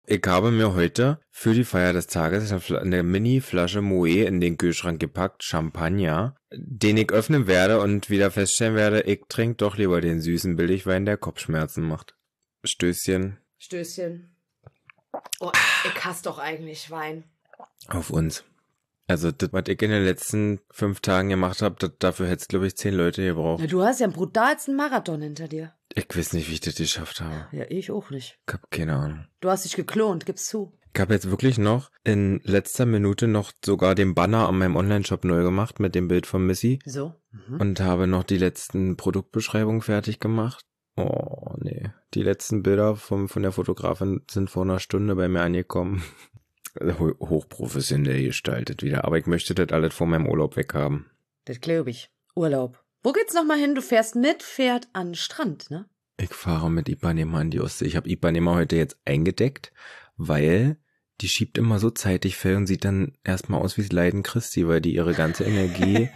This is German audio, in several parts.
Ich habe mir heute für die Feier des Tages eine Mini-Flasche Moët in den Kühlschrank gepackt, Champagner, den ich öffnen werde und wieder feststellen werde, ich trinke doch lieber den süßen Billigwein, der Kopfschmerzen macht. Stößchen. Stößchen. Oh, ich hasse doch eigentlich Wein. Auf uns. Also das, was ich in den letzten 5 Tagen gemacht habe, dafür hätte es, glaube ich, 10 Leute gebraucht. Ja, du hast ja einen brutalsten Marathon hinter dir. Ich weiß nicht, wie ich das geschafft habe. Ja, ich auch nicht. Ich habe keine Ahnung. Du hast dich geklont, gib's zu. Ich habe jetzt wirklich noch in letzter Minute noch sogar den Banner an meinem Online-Shop neu gemacht mit dem Bild von Missy. So. Und habe noch die letzten Produktbeschreibungen fertig gemacht. Oh, nee. Die letzten Bilder von der Fotografin sind vor einer Stunde bei mir angekommen. Hochprofessionell gestaltet wieder. Aber ich möchte das alles vor meinem Urlaub weghaben. Das glaube ich. Urlaub. Wo geht's nochmal hin? Du fährst mit Pferd an den Strand, ne? Ich fahre mit Ipanema an die Ostsee. Ich habe Ipanema heute jetzt eingedeckt, weil die schiebt immer so zeitig Fell und sieht dann erstmal aus wie das Leiden Christi, weil die ihre ganze Energie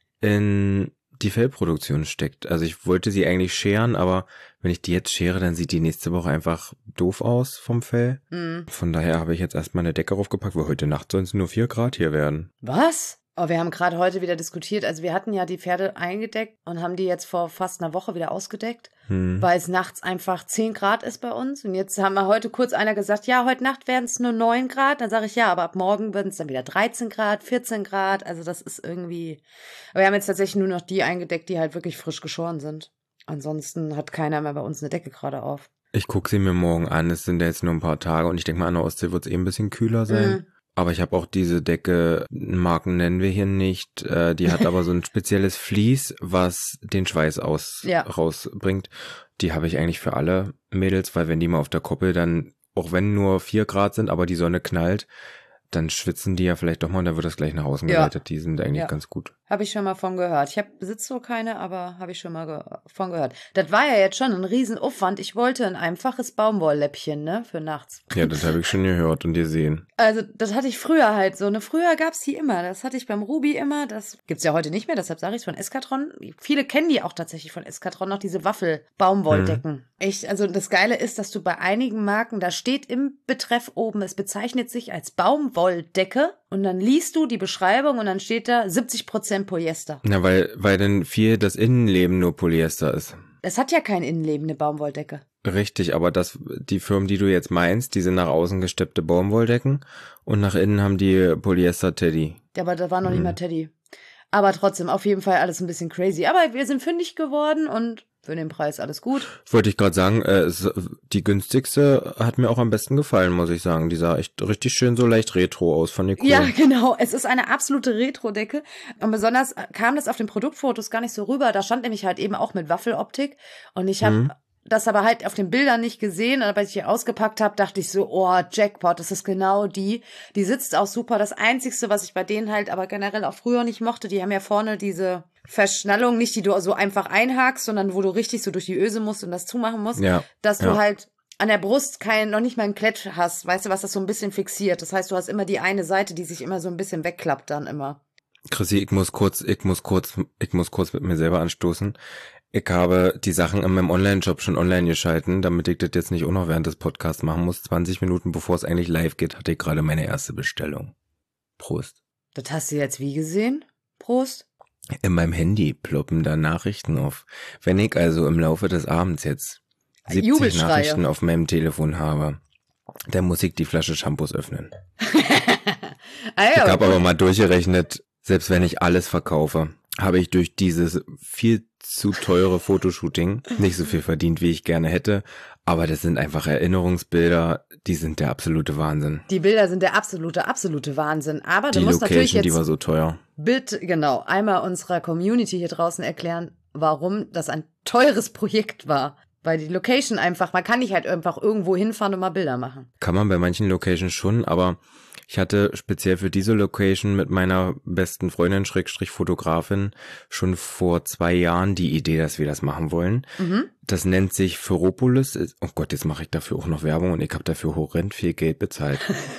in die Fellproduktion steckt. Also ich wollte sie eigentlich scheren, aber wenn ich die jetzt schere, dann sieht die nächste Woche einfach doof aus vom Fell. Von daher habe ich jetzt erstmal eine Decke raufgepackt, weil heute Nacht sollen es nur 4 Grad hier werden. Was? Oh, wir haben gerade heute wieder diskutiert. Also wir hatten ja die Pferde eingedeckt und haben die jetzt vor fast einer Woche wieder ausgedeckt, weil es nachts einfach 10 Grad ist bei uns. Und jetzt haben wir heute kurz einer gesagt, ja, heute Nacht werden es nur 9 Grad. Dann sage ich, ja, aber ab morgen werden es dann wieder 13 Grad, 14 Grad. Also das ist irgendwie... Aber wir haben jetzt tatsächlich nur noch die eingedeckt, die halt wirklich frisch geschoren sind. Ansonsten hat keiner mehr bei uns eine Decke gerade auf. Ich gucke sie mir morgen an. Es sind ja jetzt nur ein paar Tage und ich denke mal, an der Ostsee wird es ein bisschen kühler sein. Aber ich habe auch diese Decke, Marken nennen wir hier nicht, die hat aber so ein spezielles Vlies, was den Schweiß rausbringt. Die habe ich eigentlich für alle Mädels, weil wenn die mal auf der Koppel dann, auch wenn nur 4 Grad sind, aber die Sonne knallt, dann schwitzen die ja vielleicht doch mal und dann wird das gleich nach außen geleitet. Die sind eigentlich ganz gut. Habe ich schon mal von gehört. Ich besitze so keine, aber habe ich schon mal von gehört. Das war ja jetzt schon ein Riesenaufwand. Ich wollte ein einfaches Baumwollläppchen, ne, für nachts. Ja, das habe ich schon gehört und gesehen. Also das hatte ich früher halt so. Früher gab's die immer. Das hatte ich beim Ruby immer. Das gibt's ja heute nicht mehr, deshalb sage ich es von Eskatron. Viele kennen die auch tatsächlich von Eskatron, noch diese Waffel-Baumwolldecken. Echt, also das Geile ist, dass du bei einigen Marken, da steht im Betreff oben, es bezeichnet sich als Baumwolldecke und dann liest du die Beschreibung und dann steht da 70% Polyester. Na, weil dann viel das Innenleben nur Polyester ist. Es hat ja kein Innenleben, eine Baumwollldecke. Richtig, aber die Firmen, die du jetzt meinst, die sind nach außen gesteppte Baumwolldecken und nach innen haben die Polyester-Teddy. Ja, aber da war noch nicht mal Teddy. Aber trotzdem, auf jeden Fall alles ein bisschen crazy. Aber wir sind fündig geworden und für den Preis alles gut. Wollte ich gerade sagen, die günstigste hat mir auch am besten gefallen, muss ich sagen. Die sah echt richtig schön so leicht retro aus, fand ich cool. Ja, genau. Es ist eine absolute Retro-Decke. Und besonders kam das auf den Produktfotos gar nicht so rüber. Da stand nämlich halt eben auch mit Waffeloptik. Und ich habe das aber halt auf den Bildern nicht gesehen. Und als ich hier ausgepackt habe, dachte ich so, oh, Jackpot, das ist genau die. Die sitzt auch super. Das Einzigste, was ich bei denen halt aber generell auch früher nicht mochte, die haben ja vorne diese Verschnallung, nicht die du so einfach einhakst, sondern wo du richtig so durch die Öse musst und das zumachen musst, dass du halt an der Brust noch nicht mal ein Klett hast, weißt du, was das so ein bisschen fixiert. Das heißt, du hast immer die eine Seite, die sich immer so ein bisschen wegklappt dann immer. Chrissy, ich muss kurz mit mir selber anstoßen. Ich habe die Sachen in meinem Online-Shop schon online geschalten, damit ich das jetzt nicht auch noch während des Podcasts machen muss. 20 Minuten bevor es eigentlich live geht, hatte ich gerade meine erste Bestellung. Prost. Das hast du jetzt wie gesehen? Prost. In meinem Handy ploppen da Nachrichten auf. Wenn ich also im Laufe des Abends jetzt 70 Nachrichten auf meinem Telefon habe, dann muss ich die Flasche Shampoos öffnen. Ich habe aber mal durchgerechnet, selbst wenn ich alles verkaufe, habe ich durch dieses viel zu teure Fotoshooting nicht so viel verdient, wie ich gerne hätte. Aber das sind einfach Erinnerungsbilder, die sind der absolute Wahnsinn. Die Bilder sind der absolute Wahnsinn. Aber du die musst Location, natürlich jetzt die war so teuer. Bitte, genau, einmal unserer Community hier draußen erklären, warum das ein teures Projekt war. Weil die Location einfach, man kann nicht halt einfach irgendwo hinfahren und mal Bilder machen. Kann man bei manchen Locations schon, aber ich hatte speziell für diese Location mit meiner besten Freundin, Fotografin, schon vor 2 Jahren die Idee, dass wir das machen wollen. Das nennt sich Ferropolis. Oh Gott, jetzt mache ich dafür auch noch Werbung und ich habe dafür horrend viel Geld bezahlt.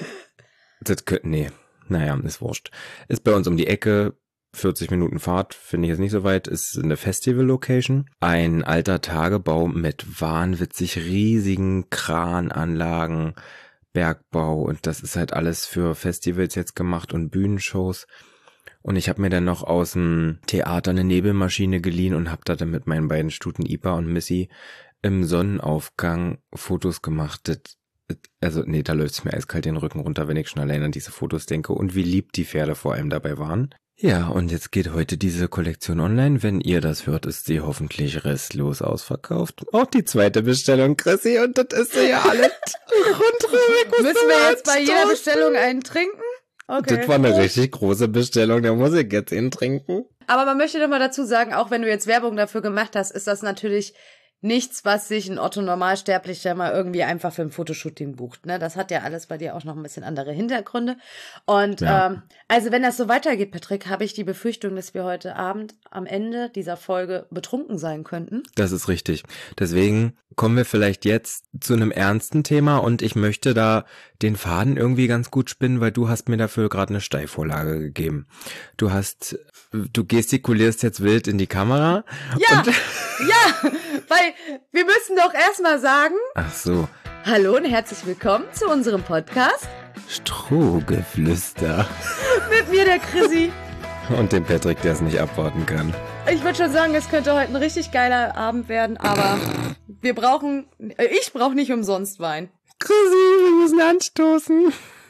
Ist wurscht. Ist bei uns um die Ecke, 40 Minuten Fahrt, finde ich jetzt nicht so weit, ist eine Festival-Location. Ein alter Tagebau mit wahnwitzig riesigen Krananlagen, Bergbau und das ist halt alles für Festivals jetzt gemacht und Bühnenshows. Und ich habe mir dann noch aus dem Theater eine Nebelmaschine geliehen und habe da dann mit meinen beiden Stuten Ipa und Missy im Sonnenaufgang Fotos gemacht. Da läuft es mir eiskalt den Rücken runter, wenn ich schon allein an diese Fotos denke und wie lieb die Pferde vor allem dabei waren. Ja, und jetzt geht heute diese Kollektion online. Wenn ihr das hört, ist sie hoffentlich restlos ausverkauft. Auch die zweite Bestellung, Chrissy, und das ist ja alles rundherum. Müssen wir jetzt bei jeder Bestellung einen trinken? Okay. Das war eine richtig große Bestellung, da muss ich jetzt ihn trinken. Aber man möchte doch mal dazu sagen, auch wenn du jetzt Werbung dafür gemacht hast, ist das natürlich nichts, was sich ein Otto-Normalsterblicher mal irgendwie einfach für ein Fotoshooting bucht. Ne? Das hat ja alles bei dir auch noch ein bisschen andere Hintergründe. Und also wenn das so weitergeht, Patrick, habe ich die Befürchtung, dass wir heute Abend am Ende dieser Folge betrunken sein könnten. Das ist richtig. Deswegen kommen wir vielleicht jetzt zu einem ernsten Thema und ich möchte da den Faden irgendwie ganz gut spinnen, weil du hast mir dafür gerade eine Steilvorlage gegeben. Du gestikulierst jetzt wild in die Kamera. Ja, ja, weil wir müssen doch erstmal sagen. Ach so. Hallo und herzlich willkommen zu unserem Podcast Strohgeflüster. Mit mir, der Chrissy. Und dem Patrick, der es nicht abwarten kann. Ich würde schon sagen, es könnte heute ein richtig geiler Abend werden, aber ich brauche nicht umsonst Wein. Chrissy, wir müssen anstoßen.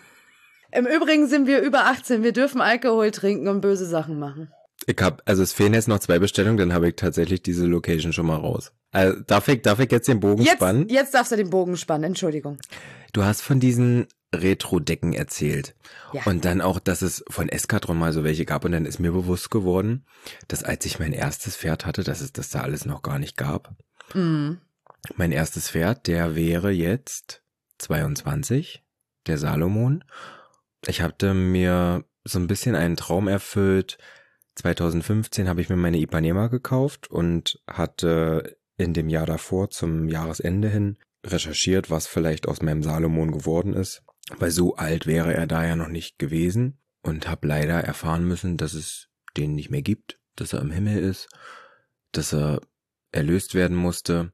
Im Übrigen sind wir über 18, wir dürfen Alkohol trinken und böse Sachen machen. Es fehlen jetzt noch 2 Bestellungen, dann habe ich tatsächlich diese Location schon mal raus. Also, darf ich jetzt den Bogen spannen? Jetzt darfst du den Bogen spannen, Entschuldigung. Du hast von diesen Retro-Decken erzählt. Ja. Und dann auch, dass es von Eskadron mal so welche gab. Und dann ist mir bewusst geworden, dass als ich mein erstes Pferd hatte, dass es das da alles noch gar nicht gab. Mhm. Mein erstes Pferd, der wäre jetzt 22, der Salomon. Ich hatte mir so ein bisschen einen Traum erfüllt. 2015 habe ich mir meine Ipanema gekauft und hatte in dem Jahr davor zum Jahresende hin recherchiert, was vielleicht aus meinem Salomon geworden ist. Weil so alt wäre er da ja noch nicht gewesen und habe leider erfahren müssen, dass es den nicht mehr gibt, dass er im Himmel ist, dass er erlöst werden musste.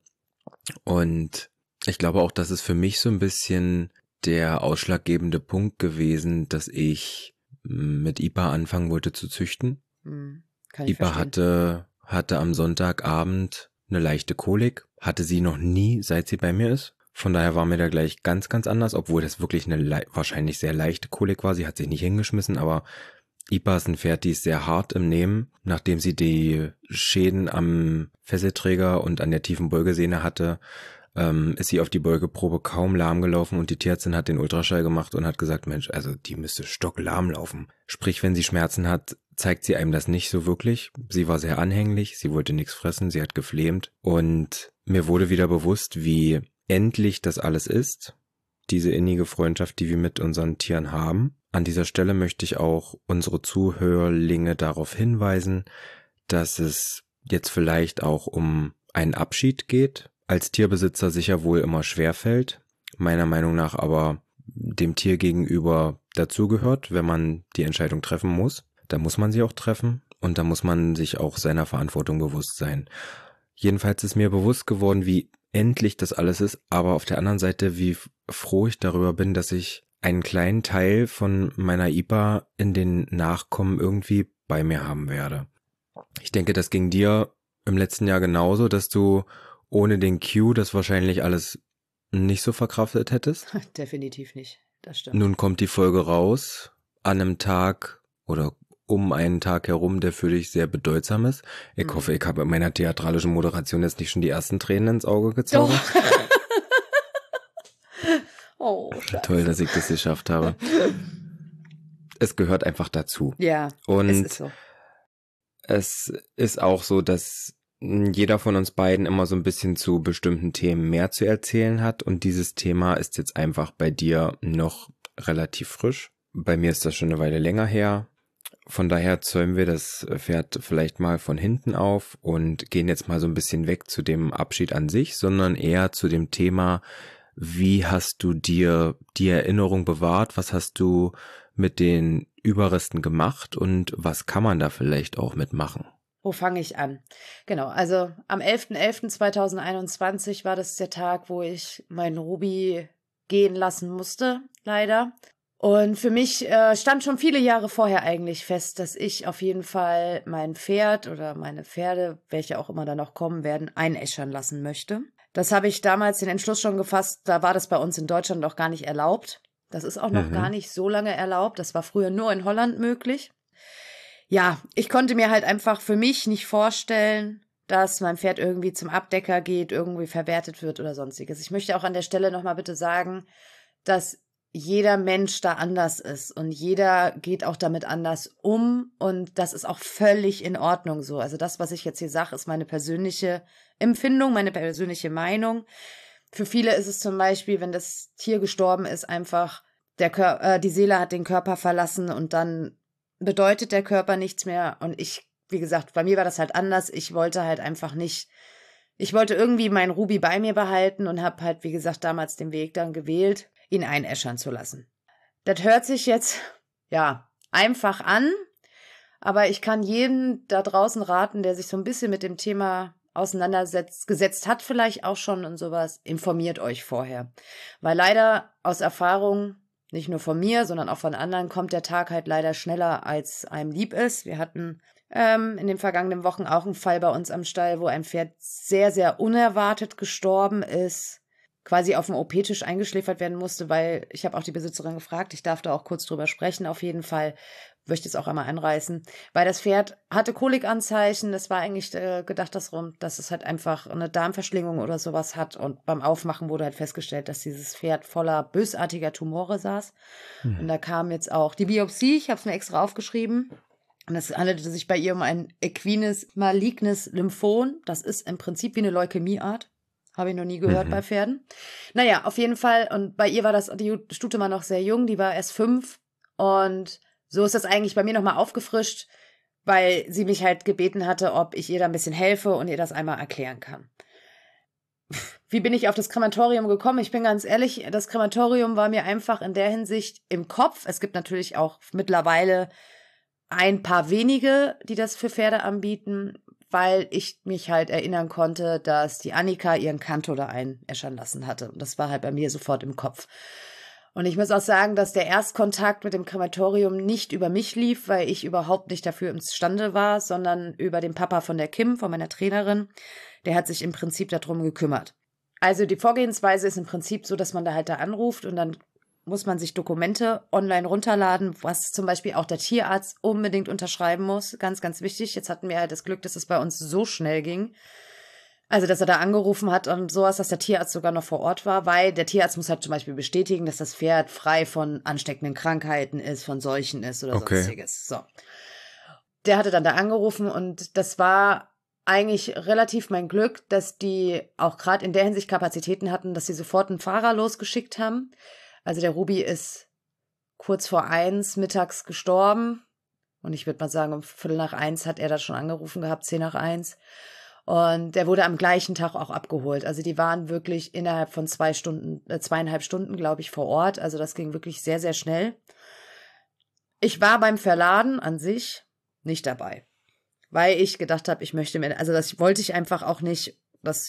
Und ich glaube auch, das ist für mich so ein bisschen der ausschlaggebende Punkt gewesen, dass ich mit Ipa anfangen wollte zu züchten. Ipa hatte am Sonntagabend eine leichte Kolik, hatte sie noch nie, seit sie bei mir ist. Von daher war mir da gleich ganz, ganz anders, obwohl das wirklich eine wahrscheinlich sehr leichte Kolik war. Sie hat sich nicht hingeschmissen, aber Ipa ist ein Pferd, die ist sehr hart im Nehmen. Nachdem sie die Schäden am Fesselträger und an der tiefen Beugesehne hatte, ist sie auf die Beugeprobe kaum lahm gelaufen und die Tierärztin hat den Ultraschall gemacht und hat gesagt, Mensch, also die müsste stocklahm laufen. Sprich, wenn sie Schmerzen hat, zeigt sie einem das nicht so wirklich. Sie war sehr anhänglich, sie wollte nichts fressen, sie hat geflämt und mir wurde wieder bewusst, wie endlich das alles ist, diese innige Freundschaft, die wir mit unseren Tieren haben. An dieser Stelle möchte ich auch unsere Zuhörlinge darauf hinweisen, dass es jetzt vielleicht auch um einen Abschied geht, als Tierbesitzer sicher wohl immer schwerfällt, meiner Meinung nach aber dem Tier gegenüber dazugehört, wenn man die Entscheidung treffen muss. Da muss man sie auch treffen und da muss man sich auch seiner Verantwortung bewusst sein. Jedenfalls ist mir bewusst geworden, wie endlich das alles ist, aber auf der anderen Seite, wie froh ich darüber bin, dass ich einen kleinen Teil von meiner Ipa in den Nachkommen irgendwie bei mir haben werde. Ich denke, das ging dir im letzten Jahr genauso, dass du ohne den Q das wahrscheinlich alles nicht so verkraftet hättest. Definitiv nicht, das stimmt. Nun kommt die Folge raus an einem Tag oder um einen Tag herum, der für dich sehr bedeutsam ist. Ich hoffe, ich habe in meiner theatralischen Moderation jetzt nicht schon die ersten Tränen ins Auge gezaubert. Oh, Scheiße. Toll, dass ich das geschafft habe. Es gehört einfach dazu. Ja, und es ist so. Es ist auch so, dass jeder von uns beiden immer so ein bisschen zu bestimmten Themen mehr zu erzählen hat und dieses Thema ist jetzt einfach bei dir noch relativ frisch. Bei mir ist das schon eine Weile länger her. Von daher zäumen wir das Pferd vielleicht mal von hinten auf und gehen jetzt mal so ein bisschen weg zu dem Abschied an sich, sondern eher zu dem Thema, wie hast du dir die Erinnerung bewahrt, was hast du mit den Überresten gemacht und was kann man da vielleicht auch mitmachen? Wo fange ich an? Genau, also am 11.11.2021 war das der Tag, wo ich meinen Ruby gehen lassen musste, leider. Und für mich stand schon viele Jahre vorher eigentlich fest, dass ich auf jeden Fall mein Pferd oder meine Pferde, welche auch immer da noch kommen werden, einäschern lassen möchte. Das habe ich damals den Entschluss schon gefasst, da war das bei uns in Deutschland noch gar nicht erlaubt. Das ist auch noch gar nicht so lange erlaubt, das war früher nur in Holland möglich. Ja, ich konnte mir halt einfach für mich nicht vorstellen, dass mein Pferd irgendwie zum Abdecker geht, irgendwie verwertet wird oder sonstiges. Ich möchte auch an der Stelle nochmal bitte sagen, dass jeder Mensch da anders ist und jeder geht auch damit anders um und das ist auch völlig in Ordnung so. Also das, was ich jetzt hier sage, ist meine persönliche Empfindung, meine persönliche Meinung. Für viele ist es zum Beispiel, wenn das Tier gestorben ist, einfach die Seele hat den Körper verlassen und dann bedeutet der Körper nichts mehr und wie gesagt, bei mir war das halt anders. Ich wollte halt einfach nicht, ich wollte irgendwie meinen Ruby bei mir behalten und habe halt, wie gesagt, damals den Weg dann gewählt, ihn einäschern zu lassen. Das hört sich jetzt, ja, einfach an, aber ich kann jedem da draußen raten, der sich so ein bisschen mit dem Thema gesetzt hat vielleicht auch schon und sowas, informiert euch vorher. Weil leider aus Erfahrung, nicht nur von mir, sondern auch von anderen, kommt der Tag halt leider schneller, als einem lieb ist. Wir hatten in den vergangenen Wochen auch einen Fall bei uns am Stall, wo ein Pferd sehr, sehr unerwartet gestorben ist, quasi auf dem OP-Tisch eingeschläfert werden musste, weil ich habe auch die Besitzerin gefragt, ich darf da auch kurz drüber sprechen, auf jeden Fall, möchte es auch einmal anreißen, weil das Pferd hatte Kolikanzeichen, es war eigentlich gedacht, dass es halt einfach eine Darmverschlingung oder sowas hat und beim Aufmachen wurde halt festgestellt, dass dieses Pferd voller bösartiger Tumore saß und da kam jetzt auch die Biopsie, ich habe es mir extra aufgeschrieben. Und es handelte sich bei ihr um ein equines malignes Lymphom. Das ist im Prinzip wie eine Leukämieart. Habe ich noch nie gehört bei Pferden. Naja, auf jeden Fall. Und bei ihr war die Stute war noch sehr jung. Die war erst 5. Und so ist das eigentlich bei mir nochmal aufgefrischt, weil sie mich halt gebeten hatte, ob ich ihr da ein bisschen helfe und ihr das einmal erklären kann. Wie bin ich auf das Krematorium gekommen? Ich bin ganz ehrlich, das Krematorium war mir einfach in der Hinsicht im Kopf. Es gibt natürlich auch mittlerweile ein paar wenige, die das für Pferde anbieten, weil ich mich halt erinnern konnte, dass die Annika ihren Kanto da einäschern lassen hatte. Und das war halt bei mir sofort im Kopf. Und ich muss auch sagen, dass der Erstkontakt mit dem Krematorium nicht über mich lief, weil ich überhaupt nicht dafür imstande war, sondern über den Papa von der Kim, von meiner Trainerin. Der hat sich im Prinzip darum gekümmert. Also die Vorgehensweise ist im Prinzip so, dass man da halt da anruft und dann muss man sich Dokumente online runterladen, was zum Beispiel auch der Tierarzt unbedingt unterschreiben muss. Ganz, ganz wichtig. Jetzt hatten wir halt das Glück, dass es bei uns so schnell ging. Also, dass er da angerufen hat und sowas, dass der Tierarzt sogar noch vor Ort war, weil der Tierarzt muss halt zum Beispiel bestätigen, dass das Pferd frei von ansteckenden Krankheiten ist, von Seuchen ist oder sonstiges. So. Der hatte dann da angerufen und das war eigentlich relativ mein Glück, dass die auch gerade in der Hinsicht Kapazitäten hatten, dass sie sofort einen Fahrer losgeschickt haben. Also der Ruby ist kurz vor 1 mittags gestorben. Und ich würde mal sagen, um 12:45 hat er das schon angerufen gehabt, 10:50. Und der wurde am gleichen Tag auch abgeholt. Also die waren wirklich innerhalb von 2,5 Stunden, glaube ich, vor Ort. Also das ging wirklich sehr, sehr schnell. Ich war beim Verladen an sich nicht dabei. Weil ich gedacht habe, das wollte ich einfach auch nicht,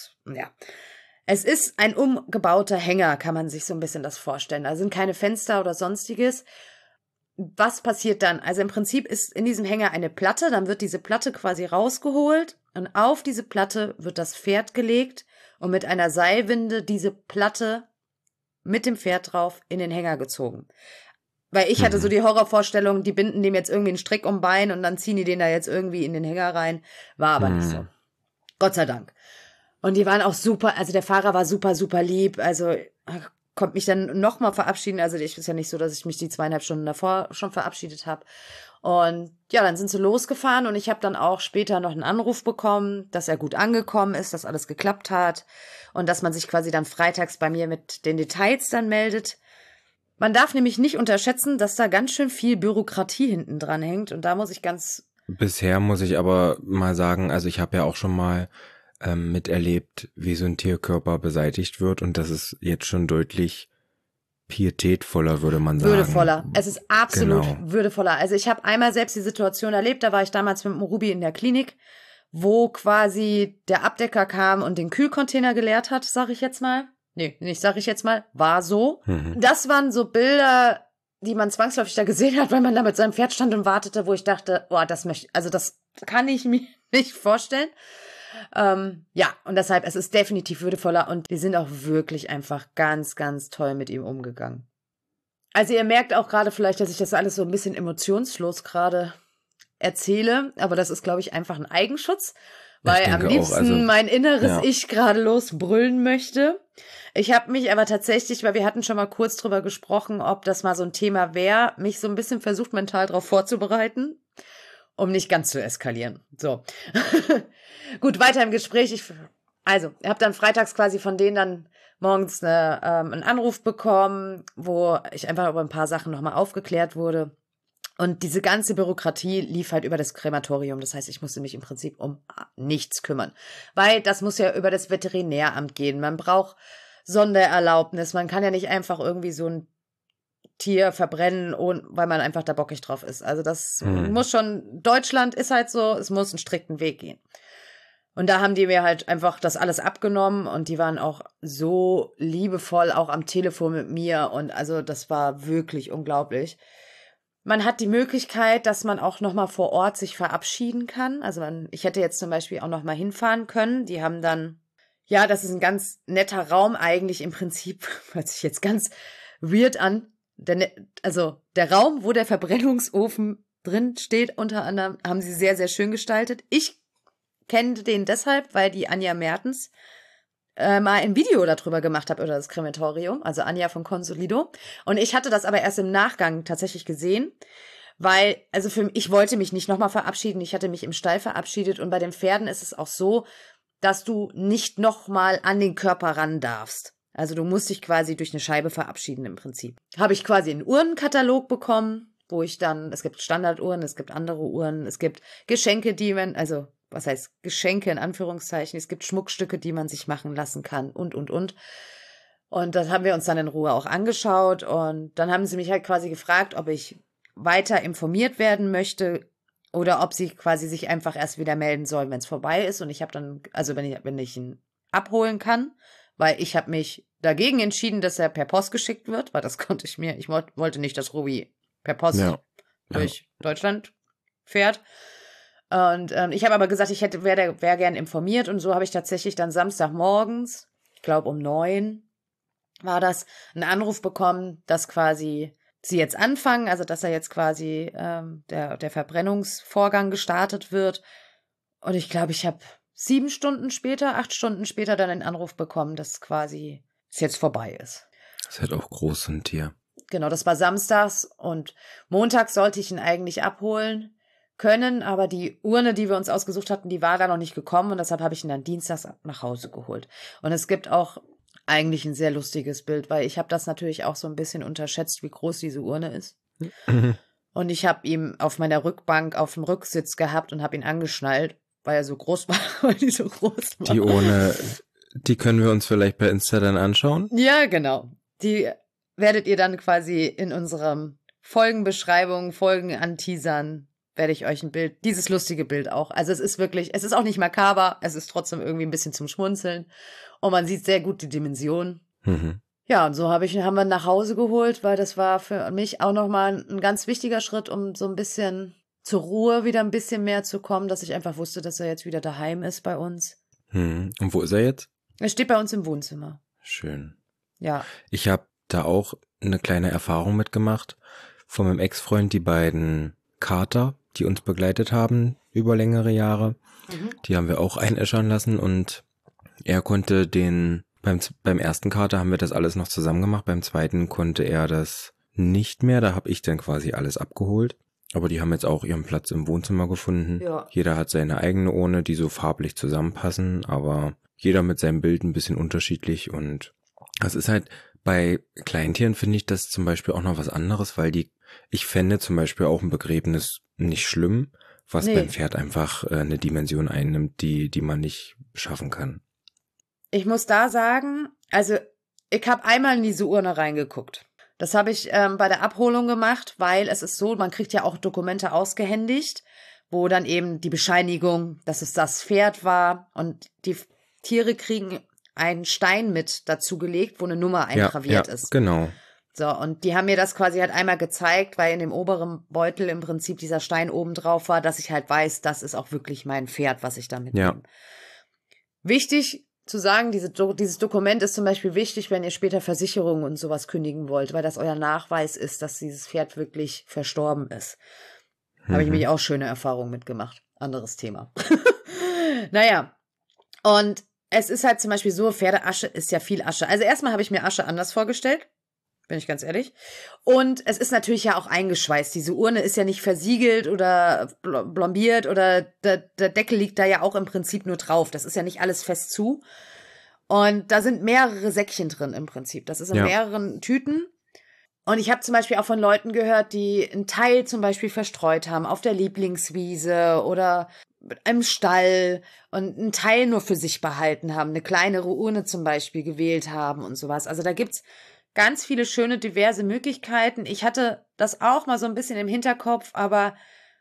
Es ist ein umgebauter Hänger, kann man sich so ein bisschen das vorstellen. Da sind keine Fenster oder sonstiges. Was passiert dann? Also im Prinzip ist in diesem Hänger eine Platte, dann wird diese Platte quasi rausgeholt und auf diese Platte wird das Pferd gelegt und mit einer Seilwinde diese Platte mit dem Pferd drauf in den Hänger gezogen. Weil ich hatte so die Horrorvorstellung, die binden dem jetzt irgendwie einen Strick um Bein und dann ziehen die den da jetzt irgendwie in den Hänger rein. War aber nicht so. Gott sei Dank. Und die waren auch super, also der Fahrer war super, super lieb, also konnte mich dann nochmal verabschieden, also ich ist ja nicht so, dass ich mich die 2,5 Stunden davor schon verabschiedet habe. Und ja, dann sind sie losgefahren und ich habe dann auch später noch einen Anruf bekommen, dass er gut angekommen ist, dass alles geklappt hat und dass man sich quasi dann freitags bei mir mit den Details dann meldet. Man darf nämlich nicht unterschätzen, dass da ganz schön viel Bürokratie hinten dran hängt und da muss ich Bisher muss ich aber mal sagen, also ich habe ja auch schon mal miterlebt, wie so ein Tierkörper beseitigt wird und das ist jetzt schon deutlich pietätvoller, würde man sagen. Würdevoller. Es ist absolut würdevoller. Also ich habe einmal selbst die Situation erlebt, da war ich damals mit dem Ruby in der Klinik, wo quasi der Abdecker kam und den Kühlcontainer geleert hat, sag ich jetzt mal. sag ich jetzt mal, war so. Das waren so Bilder, die man zwangsläufig da gesehen hat, weil man da mit seinem Pferd stand und wartete, wo ich dachte, das kann ich mir nicht vorstellen. Ja, und deshalb, es ist definitiv würdevoller und die sind auch wirklich einfach ganz, ganz toll mit ihm umgegangen. Also ihr merkt auch gerade vielleicht, dass ich das alles so ein bisschen emotionslos gerade erzähle, aber das ist, glaube ich, einfach ein Eigenschutz, weil am liebsten mein inneres Ich gerade losbrüllen möchte. Ich habe mich aber tatsächlich, weil wir hatten schon mal kurz drüber gesprochen, ob das mal so ein Thema wäre, mich so ein bisschen versucht, mental darauf vorzubereiten, um nicht ganz zu eskalieren. So. Gut, weiter im Gespräch. Ich habe dann freitags quasi von denen dann morgens einen Anruf bekommen, wo ich einfach über ein paar Sachen nochmal aufgeklärt wurde. Und diese ganze Bürokratie lief halt über das Krematorium. Das heißt, ich musste mich im Prinzip um nichts kümmern. Weil das muss ja über das Veterinäramt gehen. Man braucht Sondererlaubnis. Man kann ja nicht einfach irgendwie so ein Tier verbrennen, weil man einfach da bockig drauf ist. Also das muss schon, Deutschland ist halt so, es muss einen strikten Weg gehen. Und da haben die mir halt einfach das alles abgenommen und die waren auch so liebevoll, auch am Telefon mit mir und also das war wirklich unglaublich. Man hat die Möglichkeit, dass man auch nochmal vor Ort sich verabschieden kann. Also ich hätte jetzt zum Beispiel auch nochmal hinfahren können. Die haben dann, ja, das ist ein ganz netter Raum eigentlich im Prinzip, hört sich jetzt ganz weird an. Der Raum, wo der Verbrennungsofen drin steht, unter anderem, haben sie sehr, sehr schön gestaltet. Ich kenne den deshalb, weil die Anja Mertens mal ein Video darüber gemacht hat, über das Krematorium, also Anja von Consolido. Und ich hatte das aber erst im Nachgang tatsächlich gesehen, weil, also ich wollte mich nicht nochmal verabschieden, ich hatte mich im Stall verabschiedet und bei den Pferden ist es auch so, dass du nicht nochmal an den Körper ran darfst. Also du musst dich quasi durch eine Scheibe verabschieden im Prinzip. Habe ich quasi einen Uhrenkatalog bekommen, wo ich dann, es gibt Standarduhren, es gibt andere Uhren, es gibt Geschenke, was heißt Geschenke in Anführungszeichen, es gibt Schmuckstücke, die man sich machen lassen kann und. Und das haben wir uns dann in Ruhe auch angeschaut und dann haben sie mich halt quasi gefragt, ob ich weiter informiert werden möchte oder ob sie quasi sich einfach erst wieder melden sollen, wenn es vorbei ist und ich habe dann, also wenn ich ihn abholen kann, weil ich habe mich dagegen entschieden, dass er per Post geschickt wird, weil das konnte ich wollte nicht, dass Ruby per Post durch Deutschland fährt. Und ich habe aber gesagt, ich wäre gern informiert und so habe ich tatsächlich dann Samstagmorgens, ich glaube um 9 war das, einen Anruf bekommen, dass quasi sie jetzt anfangen, also dass er jetzt quasi der Verbrennungsvorgang gestartet wird. Und ich glaube, ich habe 8 Stunden später dann einen Anruf bekommen, dass quasi es jetzt vorbei ist. Das ist halt auch groß, ein Tier. Genau, das war samstags und montags sollte ich ihn eigentlich abholen können, aber die Urne, die wir uns ausgesucht hatten, die war da noch nicht gekommen und deshalb habe ich ihn dann dienstags nach Hause geholt. Und es gibt auch eigentlich ein sehr lustiges Bild, weil ich habe das natürlich auch so ein bisschen unterschätzt, wie groß diese Urne ist. Und ich habe ihn auf meiner Rückbank auf dem Rücksitz gehabt und habe ihn angeschnallt, weil er so groß war, weil die so groß war. Die Urne, die können wir uns vielleicht bei Insta dann anschauen? Ja, genau. Die werdet ihr dann quasi in unserem Folgen anteasern, werde ich euch dieses lustige Bild auch. Also es ist auch nicht makaber, es ist trotzdem irgendwie ein bisschen zum Schmunzeln und man sieht sehr gut die Dimension. Ja, und so haben wir nach Hause geholt, weil das war für mich auch nochmal ein ganz wichtiger Schritt, um so ein bisschen zur Ruhe wieder ein bisschen mehr zu kommen, dass ich einfach wusste, dass er jetzt wieder daheim ist bei uns. Und wo ist er jetzt? Er steht bei uns im Wohnzimmer. Schön. Ja. Ich habe da auch eine kleine Erfahrung mitgemacht von meinem Ex-Freund, die beiden Kater, die uns begleitet haben über längere Jahre. Die haben wir auch einäschern lassen und er konnte beim ersten Kater haben wir das alles noch zusammen gemacht, beim zweiten konnte er das nicht mehr, da habe ich dann quasi alles abgeholt. Aber die haben jetzt auch ihren Platz im Wohnzimmer gefunden. Ja. Jeder hat seine eigene Urne, die so farblich zusammenpassen, aber jeder mit seinem Bild ein bisschen unterschiedlich und das ist halt, bei Kleintieren finde ich das zum Beispiel auch noch was anderes, weil ich fände zum Beispiel auch ein Begräbnis nicht schlimm, was beim Pferd einfach eine Dimension einnimmt, die man nicht schaffen kann. Ich muss da sagen, also ich habe einmal in diese Urne reingeguckt. Das habe ich bei der Abholung gemacht, weil es ist so, man kriegt ja auch Dokumente ausgehändigt, wo dann eben die Bescheinigung, dass es das Pferd war und die Tiere kriegen einen Stein mit dazugelegt, wo eine Nummer eingraviert ist. Genau. So, und die haben mir das quasi halt einmal gezeigt, weil in dem oberen Beutel im Prinzip dieser Stein oben drauf war, dass ich halt weiß, das ist auch wirklich mein Pferd, was ich da mitnehme. Wichtig zu sagen, dieses Dokument ist zum Beispiel wichtig, wenn ihr später Versicherungen und sowas kündigen wollt, weil das euer Nachweis ist, dass dieses Pferd wirklich verstorben ist. Habe ich nämlich auch schöne Erfahrungen mitgemacht. Anderes Thema. Naja, und es ist halt zum Beispiel so, Pferdeasche ist ja viel Asche. Also erstmal habe ich mir Asche anders vorgestellt. Bin ich ganz ehrlich. Und es ist natürlich ja auch eingeschweißt. Diese Urne ist ja nicht versiegelt oder blombiert oder der Deckel liegt da ja auch im Prinzip nur drauf. Das ist ja nicht alles fest zu. Und da sind mehrere Säckchen drin im Prinzip. Das ist in mehreren Tüten. Und ich habe zum Beispiel auch von Leuten gehört, die einen Teil zum Beispiel verstreut haben auf der Lieblingswiese oder im Stall und einen Teil nur für sich behalten haben, eine kleinere Urne zum Beispiel gewählt haben und sowas. Also da gibt's ganz viele schöne, diverse Möglichkeiten. Ich hatte das auch mal so ein bisschen im Hinterkopf, aber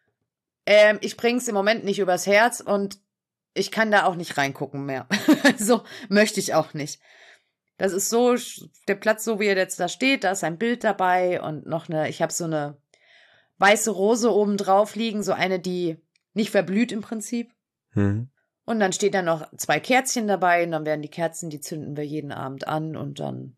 ich bring's im Moment nicht übers Herz und ich kann da auch nicht reingucken mehr. So möchte ich auch nicht. Das ist so, der Platz, so wie er jetzt da steht, da ist ein Bild dabei und noch ich habe so eine weiße Rose oben drauf liegen, so eine, die nicht verblüht im Prinzip. Und dann steht da noch 2 Kerzchen dabei und dann werden die Kerzen, die zünden wir jeden Abend an und dann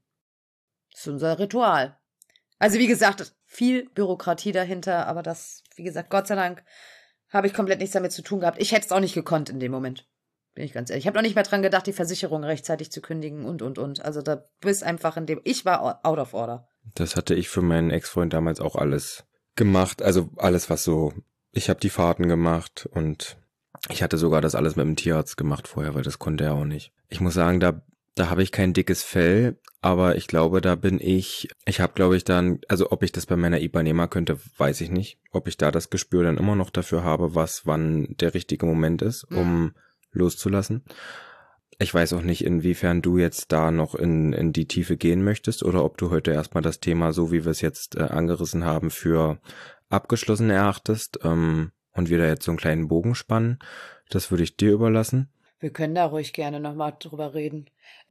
ist unser Ritual. Also wie gesagt, viel Bürokratie dahinter, aber das, wie gesagt, Gott sei Dank habe ich komplett nichts damit zu tun gehabt. Ich hätte es auch nicht gekonnt in dem Moment. Bin ich ganz ehrlich. Ich habe noch nicht mehr dran gedacht, die Versicherung rechtzeitig zu kündigen und. Also da bist einfach ich war out of order. Das hatte ich für meinen Ex-Freund damals auch alles gemacht. Also alles, was so, ich habe die Fahrten gemacht und ich hatte sogar das alles mit dem Tierarzt gemacht vorher, weil das konnte er auch nicht. Ich muss sagen, da habe ich kein dickes Fell, aber ich glaube, ich habe, glaube ich, dann, also ob ich das bei meiner IBA nehmen könnte, weiß ich nicht. Ob ich da das Gespür dann immer noch dafür habe, wann der richtige Moment ist, um loszulassen. Ich weiß auch nicht, inwiefern du jetzt da noch in die Tiefe gehen möchtest oder ob du heute erstmal das Thema, so wie wir es jetzt angerissen haben, für abgeschlossen erachtest und wir da jetzt so einen kleinen Bogen spannen. Das würde ich dir überlassen. Wir können da ruhig gerne nochmal drüber reden.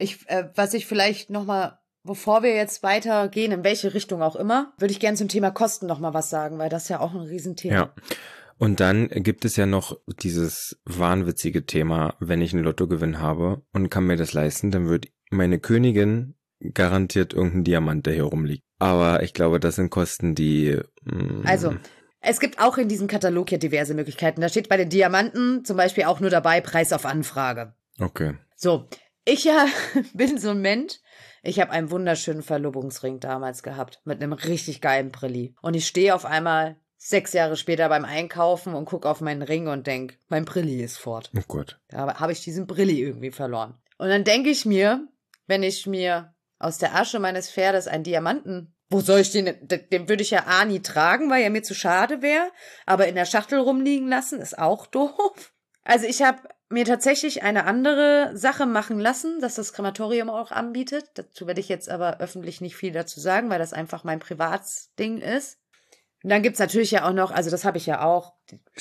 Was ich vielleicht nochmal, bevor wir jetzt weitergehen, in welche Richtung auch immer, würde ich gerne zum Thema Kosten nochmal was sagen, weil das ja auch ein Riesenthema. Ja. Und dann gibt es ja noch dieses wahnwitzige Thema, wenn ich einen Lottogewinn habe und kann mir das leisten, dann wird meine Königin garantiert irgendein Diamant, der hier rumliegt. Aber ich glaube, das sind Kosten, die... Also, es gibt auch in diesem Katalog ja diverse Möglichkeiten. Da steht bei den Diamanten zum Beispiel auch nur dabei, Preis auf Anfrage. Okay. So, ich bin so ein Mensch. Ich habe einen wunderschönen Verlobungsring damals gehabt mit einem richtig geilen Brilli. Und ich stehe auf einmal 6 Jahre später beim Einkaufen und gucke auf meinen Ring und denke, mein Brilli ist fort. Oh Gott. Da habe ich diesen Brilli irgendwie verloren. Und dann denke ich mir, wenn ich mir aus der Asche meines Pferdes einen Diamanten, wo soll ich den würde ich ja nie tragen, weil er mir zu schade wäre, aber in der Schachtel rumliegen lassen ist auch doof. Also ich habe mir tatsächlich eine andere Sache machen lassen, dass das Krematorium auch anbietet. Dazu werde ich jetzt aber öffentlich nicht viel dazu sagen, weil das einfach mein Privatsding ist. Und dann gibt's natürlich ja auch noch, also das habe ich ja auch,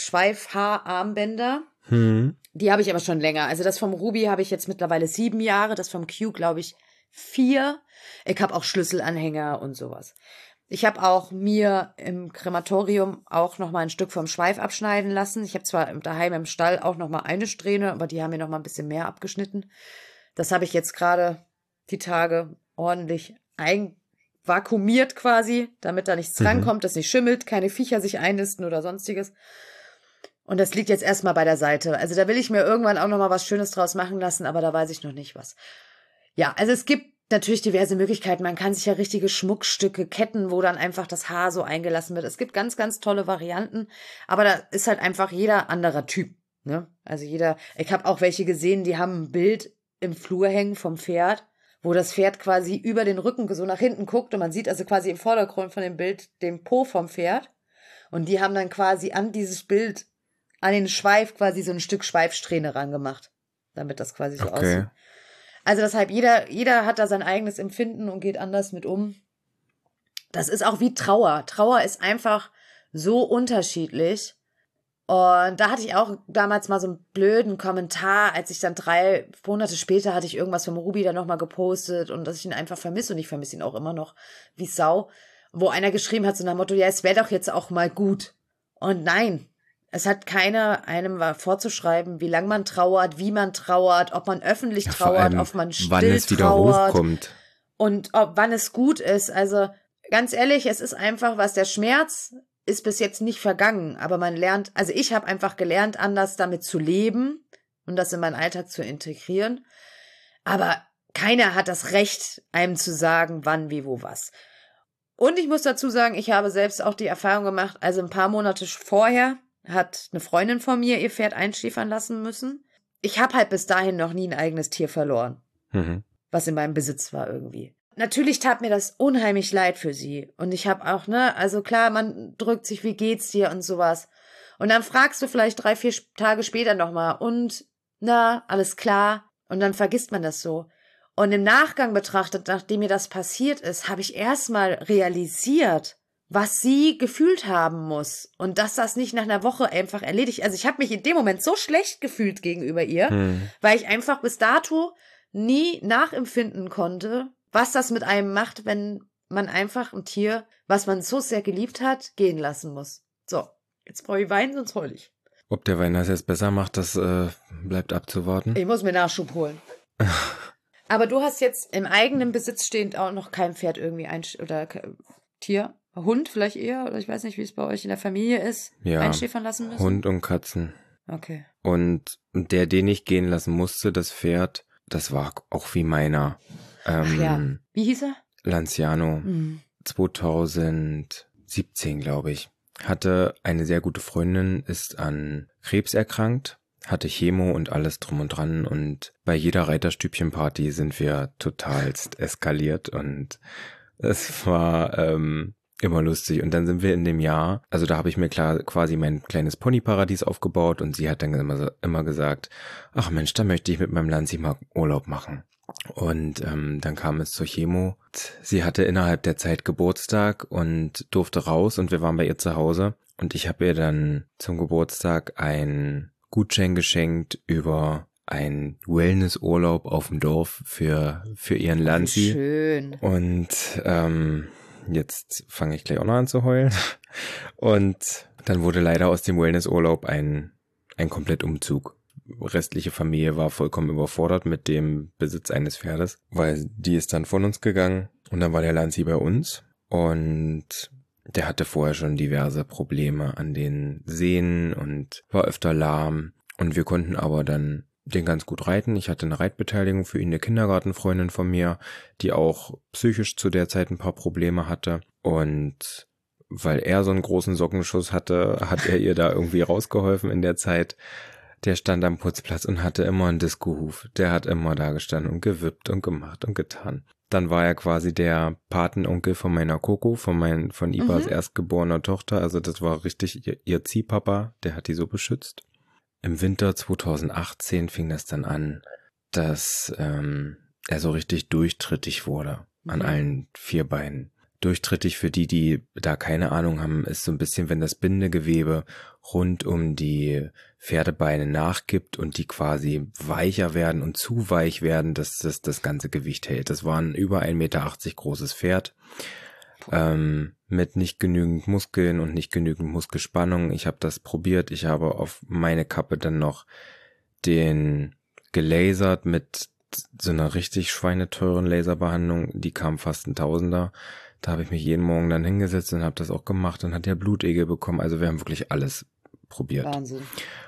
Schweifhaararmbänder. Die habe ich aber schon länger. Also das vom Ruby habe ich jetzt mittlerweile 7 Jahre, das vom Q, glaube ich, 4. Ich habe auch Schlüsselanhänger und sowas. Ich habe auch mir im Krematorium auch noch mal ein Stück vom Schweif abschneiden lassen. Ich habe zwar daheim im Stall auch noch mal eine Strähne, aber die haben mir noch mal ein bisschen mehr abgeschnitten. Das habe ich jetzt gerade die Tage ordentlich vakuumiert quasi, damit da nichts drankommt, dass nicht schimmelt, keine Viecher sich einnisten oder sonstiges. Und das liegt jetzt erstmal bei der Seite. Also da will ich mir irgendwann auch noch mal was Schönes draus machen lassen, aber da weiß ich noch nicht was. Ja, also es gibt natürlich diverse Möglichkeiten. Man kann sich ja richtige Schmuckstücke, Ketten, wo dann einfach das Haar so eingelassen wird. Es gibt ganz, ganz tolle Varianten, aber da ist halt einfach jeder anderer Typ, ne? Also ich habe auch welche gesehen, die haben ein Bild im Flur hängen vom Pferd, wo das Pferd quasi über den Rücken so nach hinten guckt und man sieht also quasi im Vordergrund von dem Bild den Po vom Pferd und die haben dann quasi an dieses Bild, an den Schweif quasi so ein Stück Schweifsträhne rangemacht, damit das quasi so aussieht. Also deshalb, jeder hat da sein eigenes Empfinden und geht anders mit um. Das ist auch wie Trauer. Trauer ist einfach so unterschiedlich Und da hatte ich auch damals mal so einen blöden Kommentar, als ich dann 3 Monate später hatte ich irgendwas vom Ruby dann nochmal gepostet und dass ich ihn einfach vermisse und ich vermisse ihn auch immer noch wie Sau, wo einer geschrieben hat so nach dem Motto, ja, es wäre doch jetzt auch mal gut. Und nein, es hat keiner einem vorzuschreiben, wie lange man trauert, wie man trauert, ob man öffentlich trauert, ob man still wann es wieder trauert hochkommt. und wann es gut ist. Also ganz ehrlich, es ist einfach was, der Schmerz ist bis jetzt nicht vergangen, aber man lernt, also ich habe einfach gelernt, anders damit zu leben und das in meinen Alltag zu integrieren. Aber keiner hat das Recht, einem zu sagen, wann, wie, wo, was. Und ich muss dazu sagen, ich habe selbst auch die Erfahrung gemacht, also ein paar Monate vorher hat eine Freundin von mir ihr Pferd einschläfern lassen müssen. Ich habe halt bis dahin noch nie ein eigenes Tier verloren, was in meinem Besitz war irgendwie. Natürlich tat mir das unheimlich leid für sie. Und ich habe auch, also klar, man drückt sich, wie geht's dir und sowas. Und dann fragst du vielleicht 3, 4 Tage später nochmal und, alles klar. Und dann vergisst man das so. Und im Nachgang betrachtet, nachdem mir das passiert ist, habe ich erstmal realisiert, was sie gefühlt haben muss. Und dass das nicht nach einer Woche einfach erledigt. Also ich habe mich in dem Moment so schlecht gefühlt gegenüber ihr, weil ich einfach bis dato nie nachempfinden konnte, was das mit einem macht, wenn man einfach ein Tier, was man so sehr geliebt hat, gehen lassen muss. So, jetzt brauche ich Wein, sonst heul ich. Ob der Wein das jetzt besser macht, das bleibt abzuwarten. Ich muss mir Nachschub holen. Aber du hast jetzt im eigenen Besitz stehend auch noch kein Pferd irgendwie oder Tier, Hund vielleicht eher, oder ich weiß nicht, wie es bei euch in der Familie ist, einschläfern lassen müssen? Hund und Katzen. Okay. Und den ich gehen lassen musste, das Pferd, das war auch wie meiner. Ach ja. Wie hieß er? Lanciano. 2017, glaube ich. Hatte eine sehr gute Freundin, ist an Krebs erkrankt, hatte Chemo und alles drum und dran und bei jeder Reiterstübchenparty sind wir totalst eskaliert und es war immer lustig. Und dann sind wir in dem Jahr, also da habe ich mir quasi mein kleines Ponyparadies aufgebaut und sie hat dann immer gesagt, ach Mensch, da möchte ich mit meinem Lanzi mal Urlaub machen. Und dann kam es zur Chemo. Sie hatte innerhalb der Zeit Geburtstag und durfte raus und wir waren bei ihr zu Hause. Und ich habe ihr dann zum Geburtstag ein Gutschein geschenkt über einen Wellnessurlaub auf dem Dorf für ihren Lanzi. Schön. Und jetzt fange ich gleich auch noch an zu heulen. Und dann wurde leider aus dem Wellnessurlaub ein Komplettumzug. Restliche Familie war vollkommen überfordert mit dem Besitz eines Pferdes, weil die ist dann von uns gegangen und dann war der Lanzi bei uns und der hatte vorher schon diverse Probleme an den Sehnen und war öfter lahm und wir konnten aber dann den ganz gut reiten. Ich hatte eine Reitbeteiligung für ihn, eine Kindergartenfreundin von mir, die auch psychisch zu der Zeit ein paar Probleme hatte und weil er so einen großen Sockenschuss hatte, hat er ihr da irgendwie rausgeholfen in der Zeit. Der stand am Putzplatz und hatte immer einen Disco-Huf. Der hat immer da gestanden und gewippt und gemacht und getan. Dann war er quasi der Patenonkel von meiner Coco, von Ibas erstgeborener Tochter. Also das war richtig ihr Ziehpapa, der hat die so beschützt. Im Winter 2018 fing das dann an, dass er so richtig durchtrittig wurde an allen 4 Beinen. Durchtrittig für die da keine Ahnung haben, ist so ein bisschen, wenn das Bindegewebe rund um die Pferdebeine nachgibt und die quasi weicher werden und zu weich werden, dass das ganze Gewicht hält. Das war ein über 1,80 Meter großes Pferd mit nicht genügend Muskeln und nicht genügend Muskelspannung. Ich habe das probiert. Ich habe auf meine Kappe dann noch den gelasert mit so einer richtig schweineteuren Laserbehandlung. Die kam fast ein Tausender. Da habe ich mich jeden Morgen dann hingesetzt und habe das auch gemacht und hat ja Blutegel bekommen. Also wir haben wirklich alles probiert. Wahnsinn.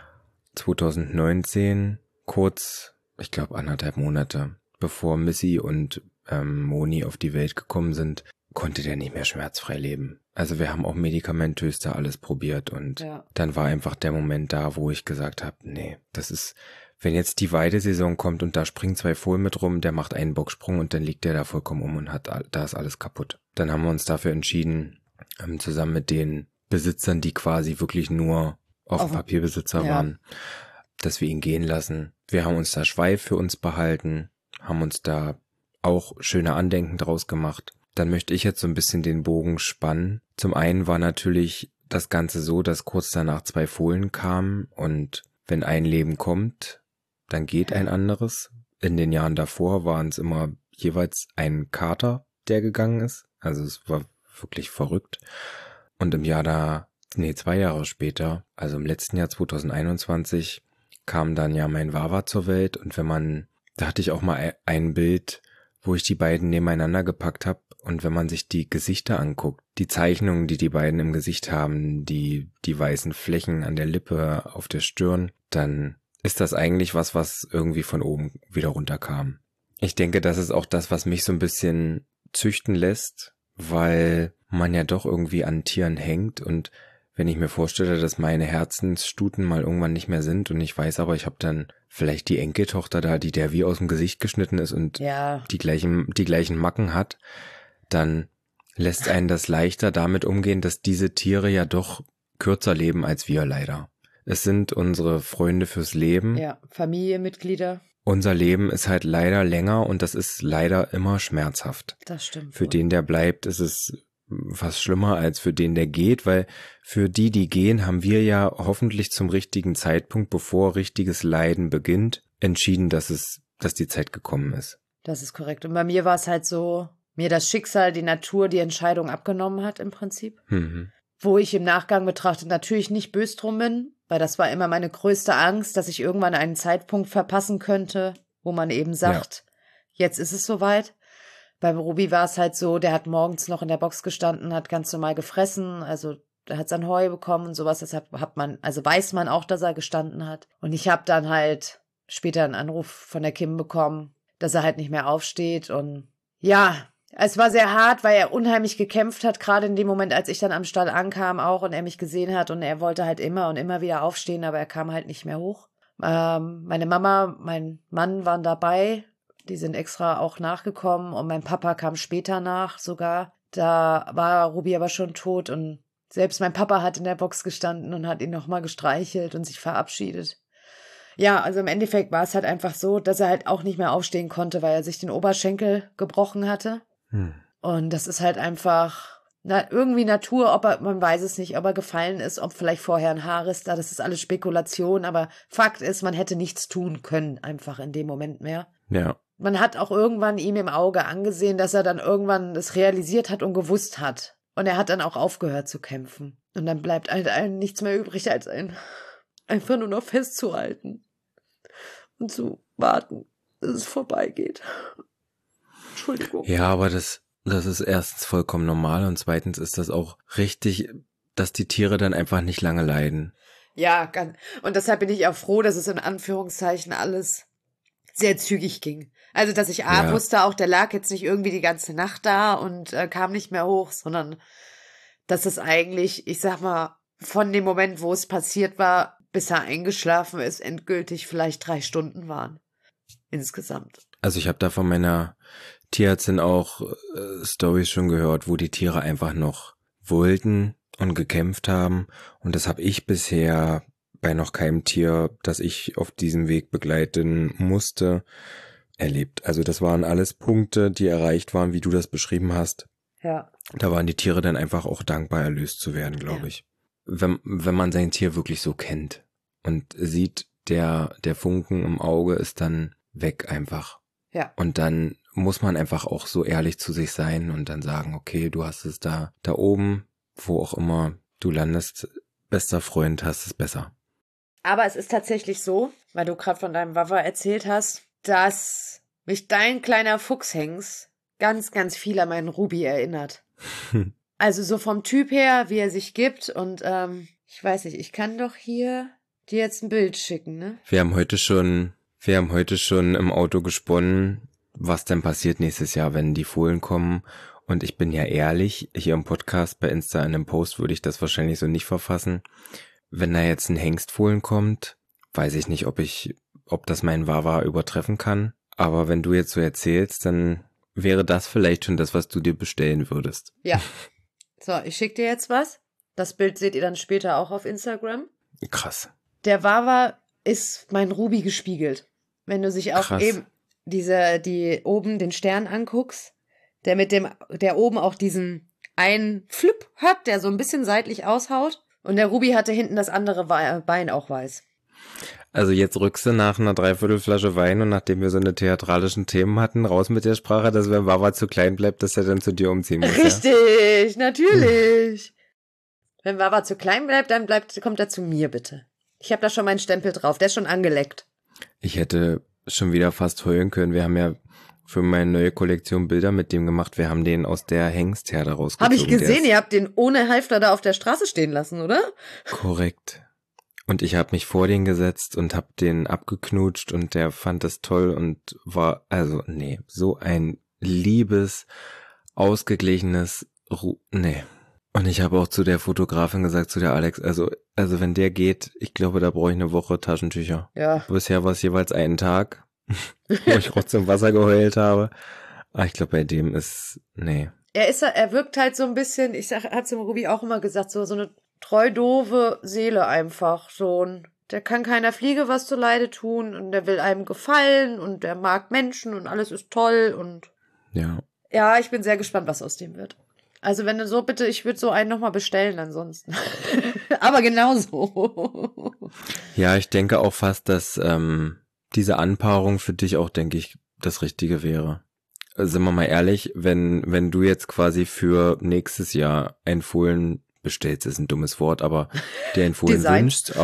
2019, kurz, ich glaube 1,5 Monate, bevor Missy und Moni auf die Welt gekommen sind, konnte der nicht mehr schmerzfrei leben. Also wir haben auch medikamentös da alles probiert und dann war einfach der Moment da, wo ich gesagt habe, nee, das ist, wenn jetzt die Weidesaison kommt und da springen 2 Fohlen mit rum, der macht einen Bocksprung und dann liegt der da vollkommen um und da ist alles kaputt. Dann haben wir uns dafür entschieden, zusammen mit den Besitzern, die quasi wirklich nur auf dem Papierbesitzer waren, dass wir ihn gehen lassen. Wir haben uns da Schweif für uns behalten, haben uns da auch schöne Andenken draus gemacht. Dann möchte ich jetzt so ein bisschen den Bogen spannen. Zum einen war natürlich das Ganze so, dass kurz danach 2 Fohlen kamen und wenn ein Leben kommt, dann geht ein anderes. In den Jahren davor waren es immer jeweils ein Kater, der gegangen ist. Also es war wirklich verrückt. Und 2 Jahre später, also im letzten Jahr 2021, kam dann ja mein Wawa zur Welt. Und da hatte ich auch mal ein Bild, wo ich die beiden nebeneinander gepackt habe. Und wenn man sich die Gesichter anguckt, die Zeichnungen, die beiden im Gesicht haben, die weißen Flächen an der Lippe, auf der Stirn, dann ist das eigentlich was irgendwie von oben wieder runterkam. Ich denke, das ist auch das, was mich so ein bisschen züchten lässt, weil man ja doch irgendwie an Tieren hängt. Und wenn ich mir vorstelle, dass meine Herzensstuten mal irgendwann nicht mehr sind und ich weiß aber, ich habe dann vielleicht die Enkeltochter da, die der wie aus dem Gesicht geschnitten ist und die gleichen Macken hat, dann lässt einen das leichter damit umgehen, dass diese Tiere ja doch kürzer leben als wir leider. Es sind unsere Freunde fürs Leben. Ja, Familienmitglieder. Unser Leben ist halt leider länger und das ist leider immer schmerzhaft. Das stimmt. Für den, der bleibt, ist es fast schlimmer als für den, der geht, weil für die gehen, haben wir ja hoffentlich zum richtigen Zeitpunkt, bevor richtiges Leiden beginnt, entschieden, dass die Zeit gekommen ist. Das ist korrekt. Und bei mir war es halt so, mir das Schicksal, die Natur, die Entscheidung abgenommen hat im Prinzip. Mhm. Wo ich im Nachgang betrachtet natürlich nicht böse drum bin, weil das war immer meine größte Angst, dass ich irgendwann einen Zeitpunkt verpassen könnte, wo man eben sagt, jetzt ist es soweit. Bei Ruby war es halt so, der hat morgens noch in der Box gestanden, hat ganz normal gefressen, also der hat sein Heu bekommen und sowas, deshalb weiß man auch, dass er gestanden hat. Und ich habe dann halt später einen Anruf von der Kim bekommen, dass er halt nicht mehr aufsteht und ja, es war sehr hart, weil er unheimlich gekämpft hat, gerade in dem Moment, als ich dann am Stall ankam auch und er mich gesehen hat und er wollte halt immer und immer wieder aufstehen, aber er kam halt nicht mehr hoch. Meine Mama, mein Mann waren dabei, die sind extra auch nachgekommen und mein Papa kam später nach sogar. Da war Ruby aber schon tot und selbst mein Papa hat in der Box gestanden und hat ihn nochmal gestreichelt und sich verabschiedet. Ja, also im Endeffekt war es halt einfach so, dass er halt auch nicht mehr aufstehen konnte, weil er sich den Oberschenkel gebrochen hatte. Und das ist halt einfach irgendwie Natur, man weiß es nicht, ob er gefallen ist, ob vielleicht vorher ein Haarriss da, das ist alles Spekulation, aber Fakt ist, man hätte nichts tun können, einfach in dem Moment mehr. Ja. Man hat auch irgendwann ihm im Auge angesehen, dass er dann irgendwann das realisiert hat und gewusst hat. Und er hat dann auch aufgehört zu kämpfen. Und dann bleibt halt einem nichts mehr übrig, als einfach nur noch festzuhalten und zu warten, dass es vorbeigeht. Entschuldigung. Ja, aber das ist erstens vollkommen normal und zweitens ist das auch richtig, dass die Tiere dann einfach nicht lange leiden. Ja, und deshalb bin ich auch froh, dass es in Anführungszeichen alles sehr zügig ging. Also, dass ich wusste auch, der lag jetzt nicht irgendwie die ganze Nacht da und kam nicht mehr hoch, sondern dass es eigentlich, ich sag mal, von dem Moment, wo es passiert war, bis er eingeschlafen ist, endgültig vielleicht 3 Stunden waren. Insgesamt. Also ich habe da von meiner Tierärztin auch Storys schon gehört, wo die Tiere einfach noch wollten und gekämpft haben. Und das habe ich bisher bei noch keinem Tier, das ich auf diesem Weg begleiten musste, erlebt. Also das waren alles Punkte, die erreicht waren, wie du das beschrieben hast. Ja. Da waren die Tiere dann einfach auch dankbar, erlöst zu werden, glaube ich. Wenn man sein Tier wirklich so kennt und sieht, der Funken im Auge ist dann weg einfach. Ja. Und dann muss man einfach auch so ehrlich zu sich sein und dann sagen, okay, du hast es da oben, wo auch immer du landest, bester Freund, hast es besser. Aber es ist tatsächlich so, weil du gerade von deinem Wawa erzählt hast, dass mich dein kleiner Fuchshengst ganz, ganz viel an meinen Ruby erinnert. Also so vom Typ her, wie er sich gibt und ich weiß nicht, ich kann doch hier dir jetzt ein Bild schicken, ne? Wir haben heute schon im Auto gesponnen, was denn passiert nächstes Jahr, wenn die Fohlen kommen. Und ich bin ja ehrlich, hier im Podcast, bei Insta in einem Post würde ich das wahrscheinlich so nicht verfassen. Wenn da jetzt ein Hengstfohlen kommt, weiß ich nicht, ob das mein Wawa übertreffen kann. Aber wenn du jetzt so erzählst, dann wäre das vielleicht schon das, was du dir bestellen würdest. Ja. So, ich schicke dir jetzt was. Das Bild seht ihr dann später auch auf Instagram. Krass. Der Wawa ist mein Ruby gespiegelt. Wenn du sich auch eben die oben den Stern anguckst, der oben auch diesen einen Flip hat, der so ein bisschen seitlich aushaut. Und der Ruby hatte hinten das andere Bein auch weiß. Also jetzt rückst du nach einer Dreiviertelflasche Wein und nachdem wir so eine theatralischen Themen hatten, raus mit der Sprache, dass wenn Wawa zu klein bleibt, dass er dann zu dir umziehen muss. Richtig, natürlich. Wenn Wawa zu klein bleibt, dann kommt er zu mir, bitte. Ich habe da schon meinen Stempel drauf, der ist schon angeleckt. Ich hätte schon wieder fast heulen können. Wir haben ja für meine neue Kollektion Bilder mit dem gemacht. Wir haben den aus der Hengstherde rausgezogen. Habe ich gesehen, ihr habt den ohne Halfter da auf der Straße stehen lassen, oder? Korrekt. Und ich habe mich vor den gesetzt und habe den abgeknutscht und der fand das toll und war, so ein liebes, ausgeglichenes, Und ich habe auch zu der Fotografin gesagt, zu der Alex, also wenn der geht, ich glaube, da brauche ich eine Woche Taschentücher. Ja. Bisher war es jeweils einen Tag, wo ich trotzdem Wasser geheult habe. Aber ich glaube, bei dem ist, Er wirkt halt so ein bisschen, hat's dem Ruby auch immer gesagt, so eine treu doofe Seele einfach, der kann keiner Fliege was zuleide tun und der will einem gefallen und der mag Menschen und alles ist toll und. Ja. Ja, ich bin sehr gespannt, was aus dem wird. Also wenn du so, bitte, ich würde so einen nochmal bestellen ansonsten. Aber genauso. Ja, ich denke auch fast, dass diese Anpaarung für dich auch, denke ich, das Richtige wäre. Sind wir mal ehrlich, wenn du jetzt quasi für nächstes Jahr ein Fohlen bestellst, ist ein dummes Wort, aber dir ein Fohlen wünschst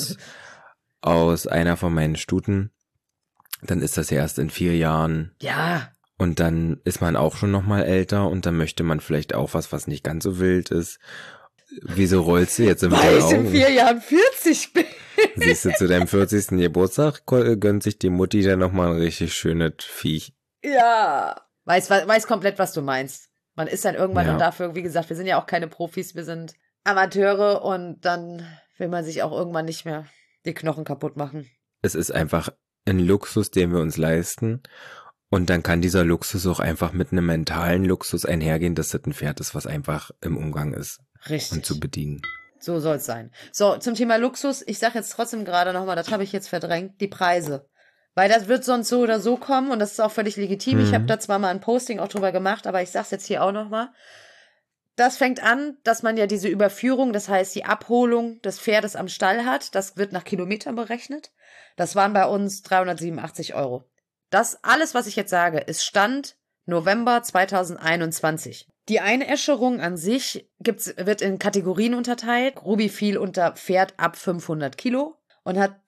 aus einer von meinen Stuten, dann ist das ja erst in 4 Jahren. Ja. Und dann ist man auch schon nochmal älter und dann möchte man vielleicht auch was nicht ganz so wild ist. Wieso rollst du jetzt mit den Augen? Weil ich in 4 Jahren 40 bin. Siehst du, zu deinem 40. Geburtstag gönnt sich die Mutti dann nochmal ein richtig schönes Viech. Ja. Weiß komplett, was du meinst. Man ist dann irgendwann und dafür, wie gesagt, wir sind ja auch keine Profis, wir sind Amateure und dann will man sich auch irgendwann nicht mehr die Knochen kaputt machen. Es ist einfach ein Luxus, den wir uns leisten. Und dann kann dieser Luxus auch einfach mit einem mentalen Luxus einhergehen, dass das ein Pferd ist, was einfach im Umgang ist. Richtig. Und zu bedienen. So soll es sein. So, zum Thema Luxus, ich sag jetzt trotzdem gerade nochmal, das habe ich jetzt verdrängt, die Preise. Weil das wird sonst so oder so kommen und das ist auch völlig legitim. Ich habe da zwar mal ein Posting auch drüber gemacht, aber ich sag's jetzt hier auch nochmal. Das fängt an, dass man ja diese Überführung, das heißt die Abholung des Pferdes am Stall hat. Das wird nach Kilometern berechnet. Das waren bei uns 387 €. Das alles, was ich jetzt sage, ist Stand November 2021. Die Einäscherung an sich wird in Kategorien unterteilt. Ruby fiel unter Pferd ab 500 Kilo und hat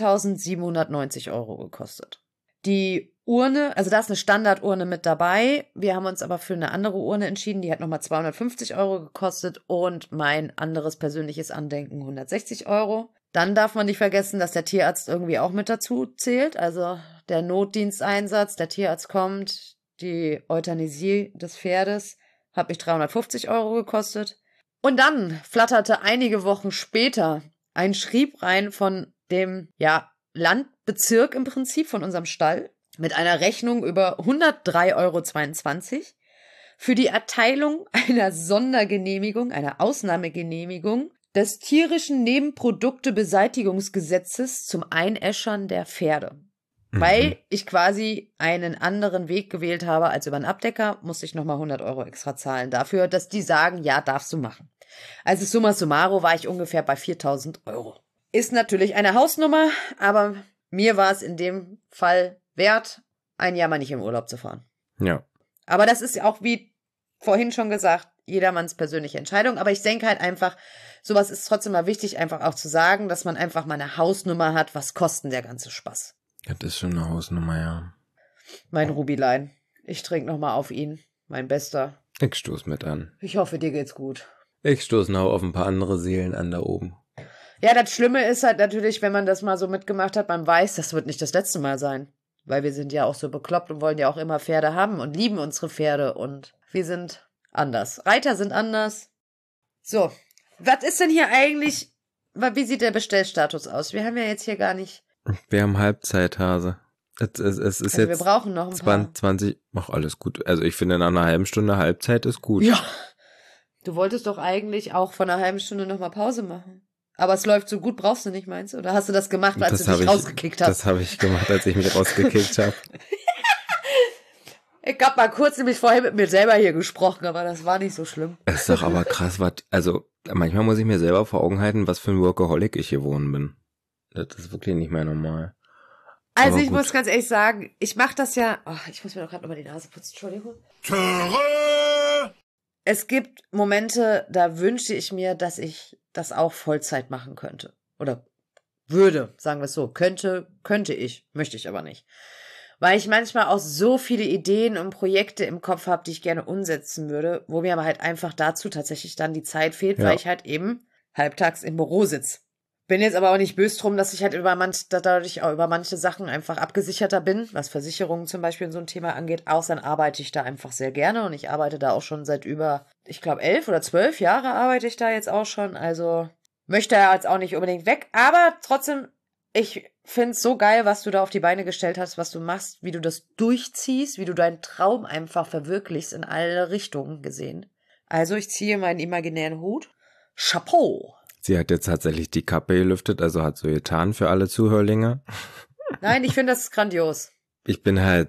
2.790 € gekostet. Die Urne, also da ist eine Standardurne mit dabei. Wir haben uns aber für eine andere Urne entschieden. Die hat nochmal 250 € gekostet und mein anderes persönliches Andenken 160 €. Dann darf man nicht vergessen, dass der Tierarzt irgendwie auch mit dazu zählt. Also der Notdiensteinsatz, der Tierarzt kommt, die Euthanasie des Pferdes hat mich 350 € gekostet. Und dann flatterte einige Wochen später ein Schrieb rein von dem Landbezirk im Prinzip von unserem Stall mit einer Rechnung über 103,22 € für die Erteilung einer Sondergenehmigung, einer Ausnahmegenehmigung des tierischen Nebenprodukte-Beseitigungsgesetzes zum Einäschern der Pferde. Weil ich quasi einen anderen Weg gewählt habe als über einen Abdecker, musste ich nochmal 100 € extra zahlen dafür, dass die sagen, ja, darfst du machen. Also summa summarum war ich ungefähr bei 4.000 €. Ist natürlich eine Hausnummer, aber mir war es in dem Fall wert, ein Jahr mal nicht im Urlaub zu fahren. Ja. Aber das ist auch, wie vorhin schon gesagt, jedermanns persönliche Entscheidung. Aber ich denke halt einfach, sowas ist trotzdem mal wichtig, einfach auch zu sagen, dass man einfach mal eine Hausnummer hat, was kostet der ganze Spaß. Das ist schon eine Hausnummer, ja. Mein Rubilein. Ich trinke nochmal auf ihn. Mein Bester. Ich stoß mit an. Ich hoffe, dir geht's gut. Ich stoß noch auf ein paar andere Seelen an da oben. Ja, das Schlimme ist halt natürlich, wenn man das mal so mitgemacht hat, man weiß, das wird nicht das letzte Mal sein. Weil wir sind ja auch so bekloppt und wollen ja auch immer Pferde haben und lieben unsere Pferde und wir sind anders. Reiter sind anders. So, was ist denn hier eigentlich, wie sieht der Bestellstatus aus? Wir haben ja jetzt hier gar nicht... Wir haben Halbzeithase. Es ist also jetzt wir brauchen noch ein paar. 20, mach alles gut. Also ich finde, nach einer halben Stunde Halbzeit ist gut. Ja. Du wolltest doch eigentlich auch von einer halben Stunde nochmal Pause machen. Aber es läuft so gut, brauchst du nicht, meinst du? Oder hast du das gemacht, als du dich rausgekickt hast? Das habe ich gemacht, als ich mich rausgekickt habe. Ich hab mal kurz nämlich vorher mit mir selber hier gesprochen, aber das war nicht so schlimm. Es ist doch aber krass, also manchmal muss ich mir selber vor Augen halten, was für ein Workaholic ich geworden bin. Das ist wirklich nicht mehr normal. Also ich muss ganz ehrlich sagen, ich mache das ja, ich muss mir doch gerade nochmal die Nase putzen, Entschuldigung. Es gibt Momente, da wünsche ich mir, dass ich das auch Vollzeit machen könnte. Oder würde, sagen wir es so. Könnte ich, möchte ich aber nicht. Weil ich manchmal auch so viele Ideen und Projekte im Kopf habe, die ich gerne umsetzen würde, wo mir aber halt einfach dazu tatsächlich dann die Zeit fehlt, weil ich halt eben halbtags im Büro sitze. Bin jetzt aber auch nicht böse drum, dass ich halt dadurch auch über manche Sachen einfach abgesicherter bin, was Versicherungen zum Beispiel so ein Thema angeht. Außerdem arbeite ich da einfach sehr gerne und ich arbeite da auch schon seit ich glaube 11 oder 12 Jahre arbeite ich da jetzt auch schon. Also möchte ja jetzt auch nicht unbedingt weg, aber trotzdem, ich finde es so geil, was du da auf die Beine gestellt hast, was du machst, wie du das durchziehst, wie du deinen Traum einfach verwirklichst in alle Richtungen gesehen. Also ich ziehe meinen imaginären Hut. Chapeau! Sie hat jetzt tatsächlich die Kappe gelüftet, also hat so getan für alle Zuhörlinge. Nein, ich finde das grandios. Ich bin halt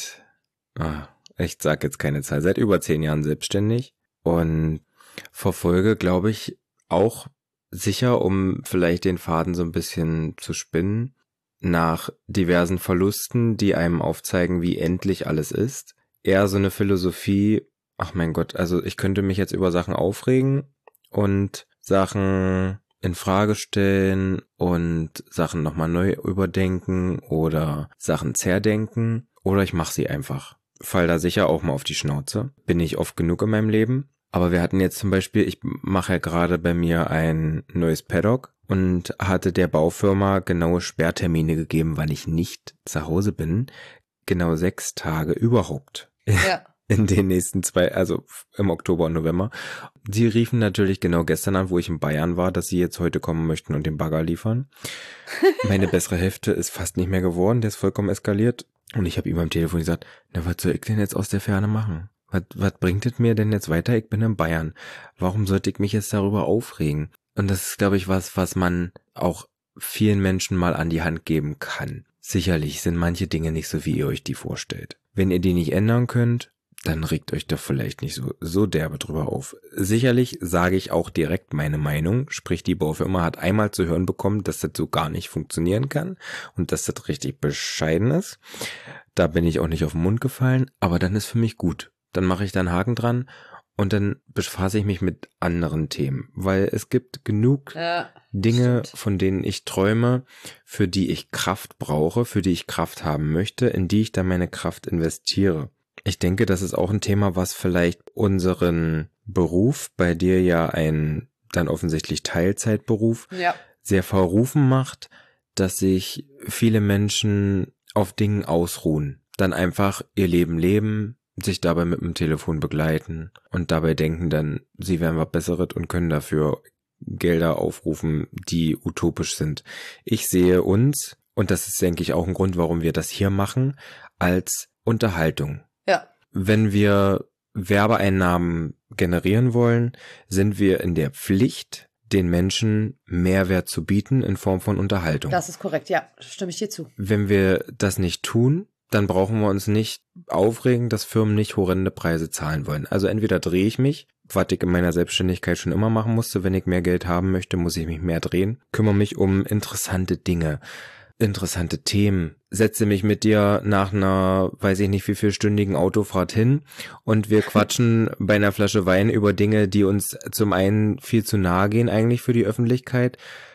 ich sag jetzt keine Zahl, seit über 10 Jahren selbstständig und verfolge, glaube ich, auch sicher, um vielleicht den Faden so ein bisschen zu spinnen, nach diversen Verlusten, die einem aufzeigen, wie endlich alles ist. Eher so eine Philosophie, ach mein Gott, also ich könnte mich jetzt über Sachen aufregen und Sachen in Frage stellen und Sachen nochmal neu überdenken oder Sachen zerdenken oder ich mache sie einfach. Fall da sicher auch mal auf die Schnauze. Bin ich oft genug in meinem Leben. Aber wir hatten jetzt zum Beispiel, ich mache ja gerade bei mir ein neues Paddock und hatte der Baufirma genaue Sperrtermine gegeben, wann ich nicht zu Hause bin. Genau 6 Tage überhaupt. Ja. In den nächsten 2, also im Oktober und November. Sie riefen natürlich genau gestern an, wo ich in Bayern war, dass sie jetzt heute kommen möchten und den Bagger liefern. Meine bessere Hälfte ist fast nicht mehr geworden, der ist vollkommen eskaliert. Und ich habe ihm am Telefon gesagt, na, was soll ich denn jetzt aus der Ferne machen? Was bringt es mir denn jetzt weiter? Ich bin in Bayern. Warum sollte ich mich jetzt darüber aufregen? Und das ist, glaube ich, was man auch vielen Menschen mal an die Hand geben kann. Sicherlich sind manche Dinge nicht so, wie ihr euch die vorstellt. Wenn ihr die nicht ändern könnt, dann regt euch doch vielleicht nicht so derbe drüber auf. Sicherlich sage ich auch direkt meine Meinung, sprich die Baufirma hat einmal zu hören bekommen, dass das so gar nicht funktionieren kann und dass das richtig bescheiden ist. Da bin ich auch nicht auf den Mund gefallen, aber dann ist für mich gut. Dann mache ich da einen Haken dran und dann befasse ich mich mit anderen Themen, weil es gibt genug Dinge, von denen ich träume, für die ich Kraft brauche, für die ich Kraft haben möchte, in die ich dann meine Kraft investiere. Ich denke, das ist auch ein Thema, was vielleicht unseren Beruf, bei dir ja ein dann offensichtlich Teilzeitberuf, sehr verrufen macht, dass sich viele Menschen auf Dingen ausruhen, dann einfach ihr Leben leben, sich dabei mit dem Telefon begleiten und dabei denken dann, sie wären was Besseres und können dafür Gelder aufrufen, die utopisch sind. Ich sehe uns, und das ist, denke ich, auch ein Grund, warum wir das hier machen, als Unterhaltung. Ja. Wenn wir Werbeeinnahmen generieren wollen, sind wir in der Pflicht, den Menschen Mehrwert zu bieten in Form von Unterhaltung. Das ist korrekt, ja, stimme ich dir zu. Wenn wir das nicht tun, dann brauchen wir uns nicht aufregen, dass Firmen nicht horrende Preise zahlen wollen. Also entweder drehe ich mich, was ich in meiner Selbstständigkeit schon immer machen musste, wenn ich mehr Geld haben möchte, muss ich mich mehr drehen, kümmere mich um interessante Dinge, interessante Themen, setze mich mit dir nach einer, weiß ich nicht wie vielstündigen Autofahrt hin und wir quatschen bei einer Flasche Wein über Dinge, die uns zum einen viel zu nahe gehen eigentlich für die Öffentlichkeit,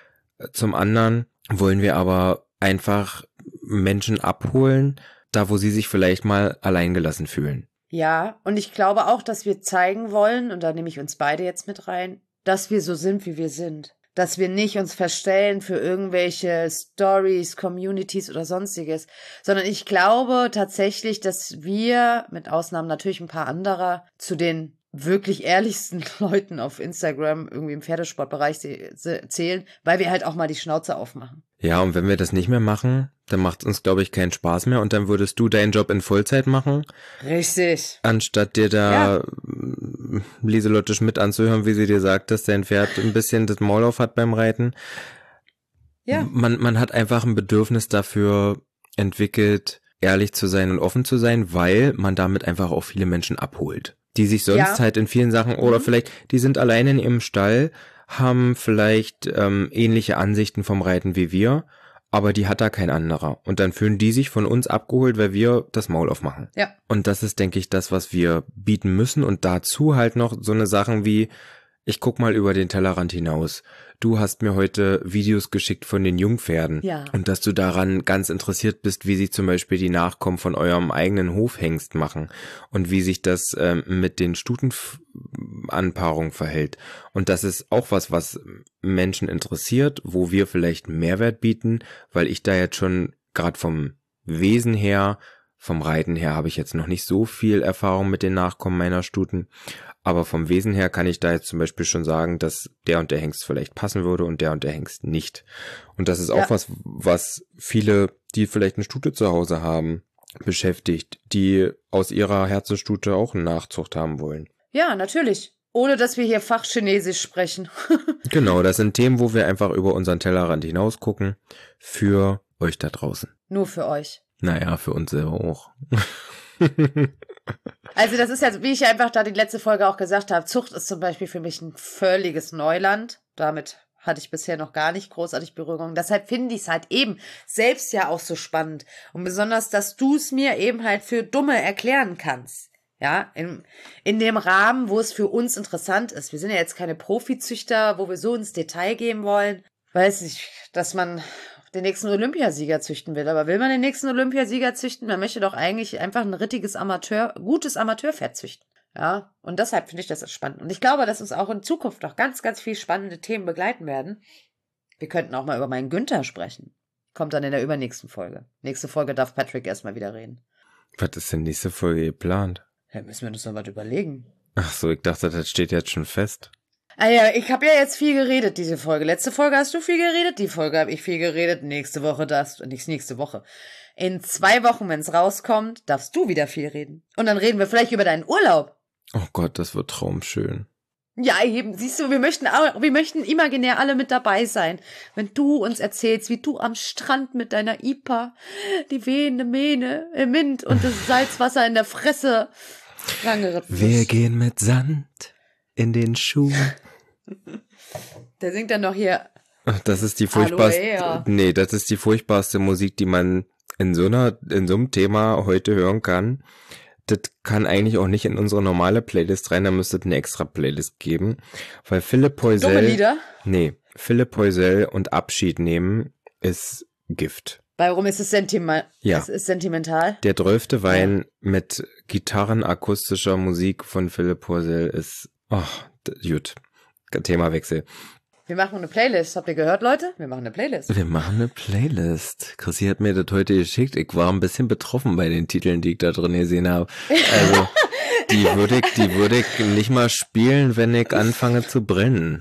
zum anderen wollen wir aber einfach Menschen abholen, da wo sie sich vielleicht mal alleingelassen fühlen. Ja, und ich glaube auch, dass wir zeigen wollen, und da nehme ich uns beide jetzt mit rein, dass wir so sind, wie wir sind. Dass wir nicht uns verstellen für irgendwelche Stories, Communities oder sonstiges, sondern ich glaube tatsächlich, dass wir, mit Ausnahmen natürlich ein paar anderer, zu den wirklich ehrlichsten Leuten auf Instagram irgendwie im Pferdesportbereich zählen, weil wir halt auch mal die Schnauze aufmachen. Ja, und wenn wir das nicht mehr machen, dann macht es uns, glaube ich, keinen Spaß mehr und dann würdest du deinen Job in Vollzeit machen. Richtig. Anstatt dir da Lieselotte Schmidt anzuhören, wie sie dir sagt, dass dein Pferd ein bisschen das Maul auf hat beim Reiten. Ja. Man hat einfach ein Bedürfnis dafür entwickelt, ehrlich zu sein und offen zu sein, weil man damit einfach auch viele Menschen abholt, die sich sonst halt in vielen Sachen oder vielleicht, die sind alleine in ihrem Stall, haben vielleicht ähnliche Ansichten vom Reiten wie wir, aber die hat da kein anderer. Und dann fühlen die sich von uns abgeholt, weil wir das Maul aufmachen. Ja. Und das ist, denke ich, das, was wir bieten müssen. Und dazu halt noch so eine Sachen wie, ich guck mal über den Tellerrand hinaus. Du hast mir heute Videos geschickt von den Jungpferden. Ja. Und dass du daran ganz interessiert bist, wie sich zum Beispiel die Nachkommen von eurem eigenen Hofhengst machen. Und wie sich das mit den Stutenanpaarungen verhält. Und das ist auch was Menschen interessiert, wo wir vielleicht einen Mehrwert bieten, weil ich da jetzt schon gerade vom Wesen her, vom Reiten her habe ich jetzt noch nicht so viel Erfahrung mit den Nachkommen meiner Stuten. Aber vom Wesen her kann ich da jetzt zum Beispiel schon sagen, dass der und der Hengst vielleicht passen würde und der Hengst nicht. Und das ist auch was viele, die vielleicht eine Stute zu Hause haben, beschäftigt, die aus ihrer Herzensstute auch eine Nachzucht haben wollen. Ja, natürlich. Ohne, dass wir hier Fachchinesisch sprechen. Genau, das sind Themen, wo wir einfach über unseren Tellerrand hinaus gucken. Für euch da draußen. Nur für euch. Naja, für uns selber auch. Also das ist ja, wie ich einfach da die letzte Folge auch gesagt habe, Zucht ist zum Beispiel für mich ein völliges Neuland. Damit hatte ich bisher noch gar nicht großartig Berührung. Deshalb finde ich es halt eben selbst ja auch so spannend. Und besonders, dass du es mir eben halt für Dumme erklären kannst. Ja, in dem Rahmen, wo es für uns interessant ist. Wir sind ja jetzt keine Profizüchter, wo wir so ins Detail gehen wollen. Weiß ich, dass man den nächsten Olympiasieger züchten will. Aber will man den nächsten Olympiasieger züchten? Man möchte doch eigentlich einfach ein gutes Amateurpferd züchten. Ja, und deshalb finde ich das spannend. Und ich glaube, dass uns auch in Zukunft noch ganz, ganz viel spannende Themen begleiten werden. Wir könnten auch mal über meinen Günther sprechen. Kommt dann in der übernächsten Folge. Nächste Folge darf Patrick erstmal wieder reden. Was ist denn nächste Folge geplant? Ja, müssen wir uns noch was überlegen. Ach so, ich dachte, das steht jetzt schon fest. Ah ja, ich habe ja jetzt viel geredet, diese Folge. Letzte Folge hast du viel geredet, die Folge habe ich viel geredet. Nächste Woche nicht nächste Woche. In 2 Wochen, wenn es rauskommt, darfst du wieder viel reden. Und dann reden wir vielleicht über deinen Urlaub. Oh Gott, das wird traumschön. Ja, eben, siehst du, wir möchten imaginär alle mit dabei sein. Wenn du uns erzählst, wie du am Strand mit deiner IPA die wehende Mähne im Wind und das Salzwasser in der Fresse rangeritten bist. Wir gehen mit Sand in den Schuhen. Der singt dann noch hier. Das ist die furchtbarste. Nee, das ist die furchtbarste Musik, die man in so einem Thema heute hören kann. Das kann eigentlich auch nicht in unsere normale Playlist rein, da müsste es eine extra Playlist geben. Weil Philipp Poisel. Dumme Lieder? Nee, Philipp Poisel und Abschied nehmen ist Gift. Warum ist es sentimental? Ja. Es ist sentimental. Der 12. Wein mit gitarrenakustischer Musik von Philipp Poisel ist, gut. Themawechsel. Wir machen eine Playlist. Habt ihr gehört, Leute? Wir machen eine Playlist. Wir machen eine Playlist. Chrissy hat mir das heute geschickt. Ich war ein bisschen betroffen bei den Titeln, die ich da drin gesehen habe. Also, die würde ich nicht mal spielen, wenn ich anfange zu brennen.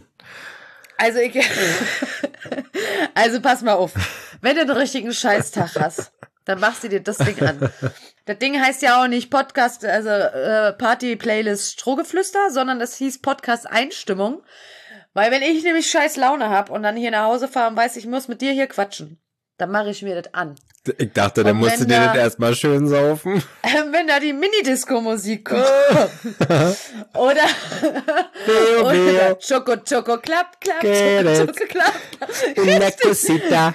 Also pass mal auf. Wenn du einen richtigen Scheißtag hast, dann machst du dir das Ding an. Das Ding heißt ja auch nicht Podcast, also Party-Playlist Strohgeflüster, sondern das hieß Podcast Einstimmung. Weil wenn ich nämlich scheiß Laune hab und dann hier nach Hause fahre und weiß, ich muss mit dir hier quatschen, dann mache ich mir das an. Ich dachte, dann musst du dir das erstmal schön saufen. Wenn da die Minidisco-Musik kommt. oder Choco, Choco, Klapp, Klapp, Choco, Choco, Klapp, Klapp. Una cosita.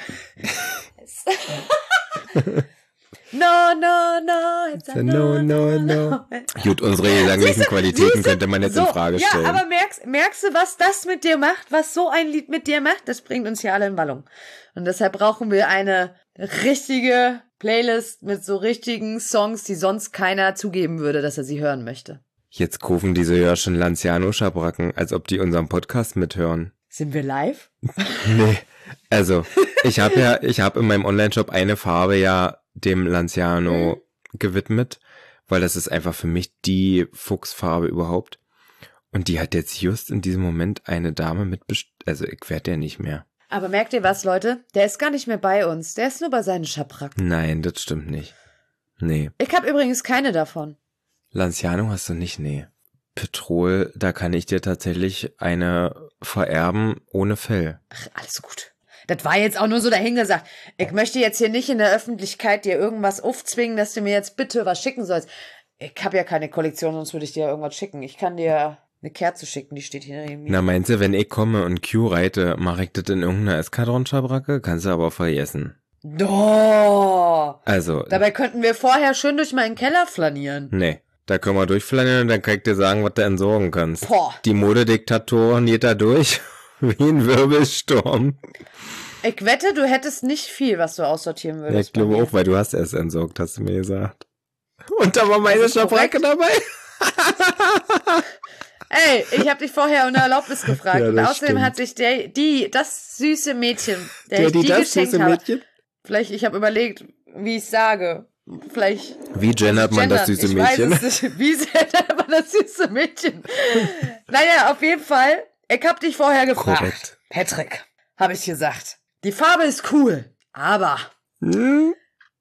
No, it's a no. Gut, unsere gesanglichen Qualitäten könnte man jetzt in Frage stellen. Ja, aber merkst du, was das mit dir macht? Was so ein Lied mit dir macht? Das bringt uns hier alle in Wallung. Und deshalb brauchen wir eine richtige Playlist mit so richtigen Songs, die sonst keiner zugeben würde, dass er sie hören möchte. Jetzt rufen diese ja schon Lanciano-Schabracken, als ob die unseren Podcast mithören. Sind wir live? Nee. Also, ich habe in meinem Online-Shop eine Farbe ja dem Lanciano gewidmet, weil das ist einfach für mich die Fuchsfarbe überhaupt. Und die hat jetzt just in diesem Moment eine Dame also ich werde ja nicht mehr. Aber merkt ihr was, Leute? Der ist gar nicht mehr bei uns. Der ist nur bei seinen Schabracken. Nein, das stimmt nicht. Nee. Ich habe übrigens keine davon. Lanciano hast du nicht? Nee. Petrol, da kann ich dir tatsächlich eine vererben ohne Fell. Ach, alles gut. Das war jetzt auch nur so dahingesagt. Ich möchte jetzt hier nicht in der Öffentlichkeit dir irgendwas aufzwingen, dass du mir jetzt bitte was schicken sollst. Ich habe ja keine Kollektion, sonst würde ich dir irgendwas schicken. Ich kann dir eine Kerze schicken, die steht hier neben mir. Na, meinst du, wenn ich komme und Q reite, mache ich das in irgendeiner Eskadron-Schabracke? Kannst du aber vergessen. Doch. Also. Dabei könnten wir vorher schön durch meinen Keller flanieren. Nee. Da können wir durchflanieren und dann kann ich dir sagen, was du entsorgen kannst. Boah. Die Modediktatoren geht da durch wie ein Wirbelsturm. Ich wette, du hättest nicht viel, was du aussortieren würdest. Ja, ich glaube auch, weil du hast erst entsorgt, hast du mir gesagt. Und da war meine Schabracke dabei. Ey, ich habe dich vorher um eine Erlaubnis gefragt. Ja, und außerdem stimmt. hat sich das süße Mädchen, der ich die geschenkt habe. Vielleicht, ich habe überlegt, wie ich sage. Vielleicht. Wie gendert man das süße Mädchen? Ich weiß es nicht. Wie gendert man das süße Mädchen? Naja, auf jeden Fall. Ich hab dich vorher gefragt. Korrekt. Patrick, habe ich gesagt. Die Farbe ist cool, aber nicht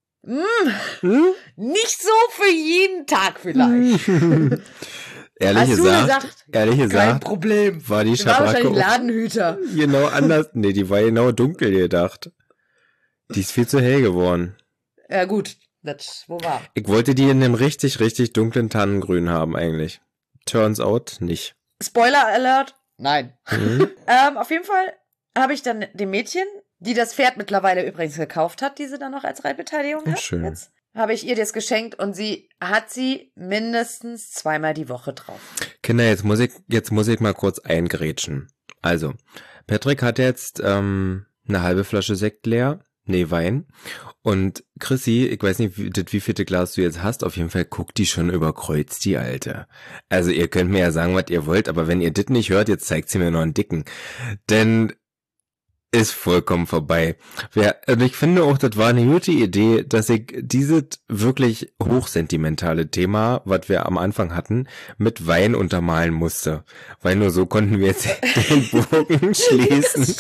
so für jeden Tag vielleicht. Ehrlich gesagt, kein Problem. War die War Schabracke wahrscheinlich Ladenhüter. Genau anders. Nee, die war genau dunkel gedacht. Die ist viel zu hell geworden. Ja gut, wo war? Ich wollte die in einem richtig, richtig dunklen Tannengrün haben eigentlich. Turns out nicht. Spoiler Alert. Nein. Auf jeden Fall habe ich dann dem Mädchen, die das Pferd mittlerweile übrigens gekauft hat, die sie dann noch als Reitbeteiligung hat. Schön. Jetzt habe ich ihr das geschenkt und sie hat sie mindestens 2-mal die Woche drauf. Kinder, jetzt muss ich mal kurz eingrätschen. Also, Patrick hat jetzt eine halbe Flasche Sekt leer. Nee, Wein. Und Chrissy, ich weiß nicht, wie viele Glas du jetzt hast, auf jeden Fall guckt die schon über Kreuz, die Alte. Also ihr könnt mir ja sagen, was ihr wollt, aber wenn ihr das nicht hört, jetzt zeigt sie mir noch einen dicken. Denn ist vollkommen vorbei. Und ich finde auch, das war eine gute Idee, dass ich dieses wirklich hochsentimentale Thema, was wir am Anfang hatten, mit Wein untermalen musste. Weil nur so konnten wir jetzt den Bogen schließen,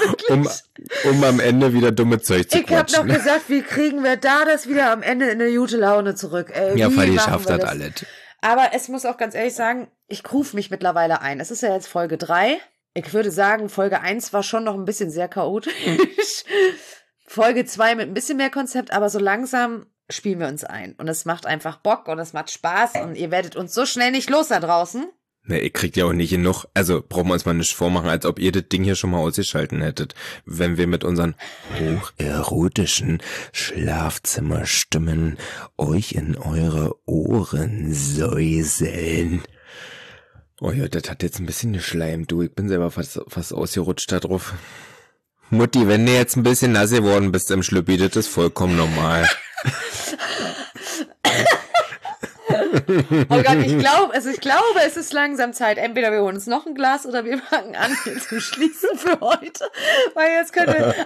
um am Ende wieder dumme Zeug zu quatschen. Ich habe noch gesagt, wie kriegen wir da das wieder am Ende in eine gute Laune zurück? Ey, ja, Fadi schafft das alles. Aber es muss auch ganz ehrlich sagen, ich rufe mich mittlerweile ein. Es ist ja jetzt Folge 3. Ich würde sagen, Folge 1 war schon noch ein bisschen sehr chaotisch. Folge 2 mit ein bisschen mehr Konzept, aber so langsam spielen wir uns ein. Und es macht einfach Bock und es macht Spaß und ihr werdet uns so schnell nicht los da draußen. Ne, ihr kriegt ja auch nicht genug. Also brauchen wir uns mal nicht vormachen, als ob ihr das Ding hier schon mal ausgeschalten hättet. Wenn wir mit unseren hocherotischen Schlafzimmerstimmen euch in eure Ohren säuseln. Oh ja, das hat jetzt ein bisschen geschleimt, du. Ich bin selber fast ausgerutscht da drauf. Mutti, wenn du jetzt ein bisschen nass geworden bist im Schlüppi, das ist vollkommen normal. Oh Gott, ich glaube, es ist langsam Zeit. Entweder wir holen uns noch ein Glas oder wir fangen an hier zu schließen für heute. Weil jetzt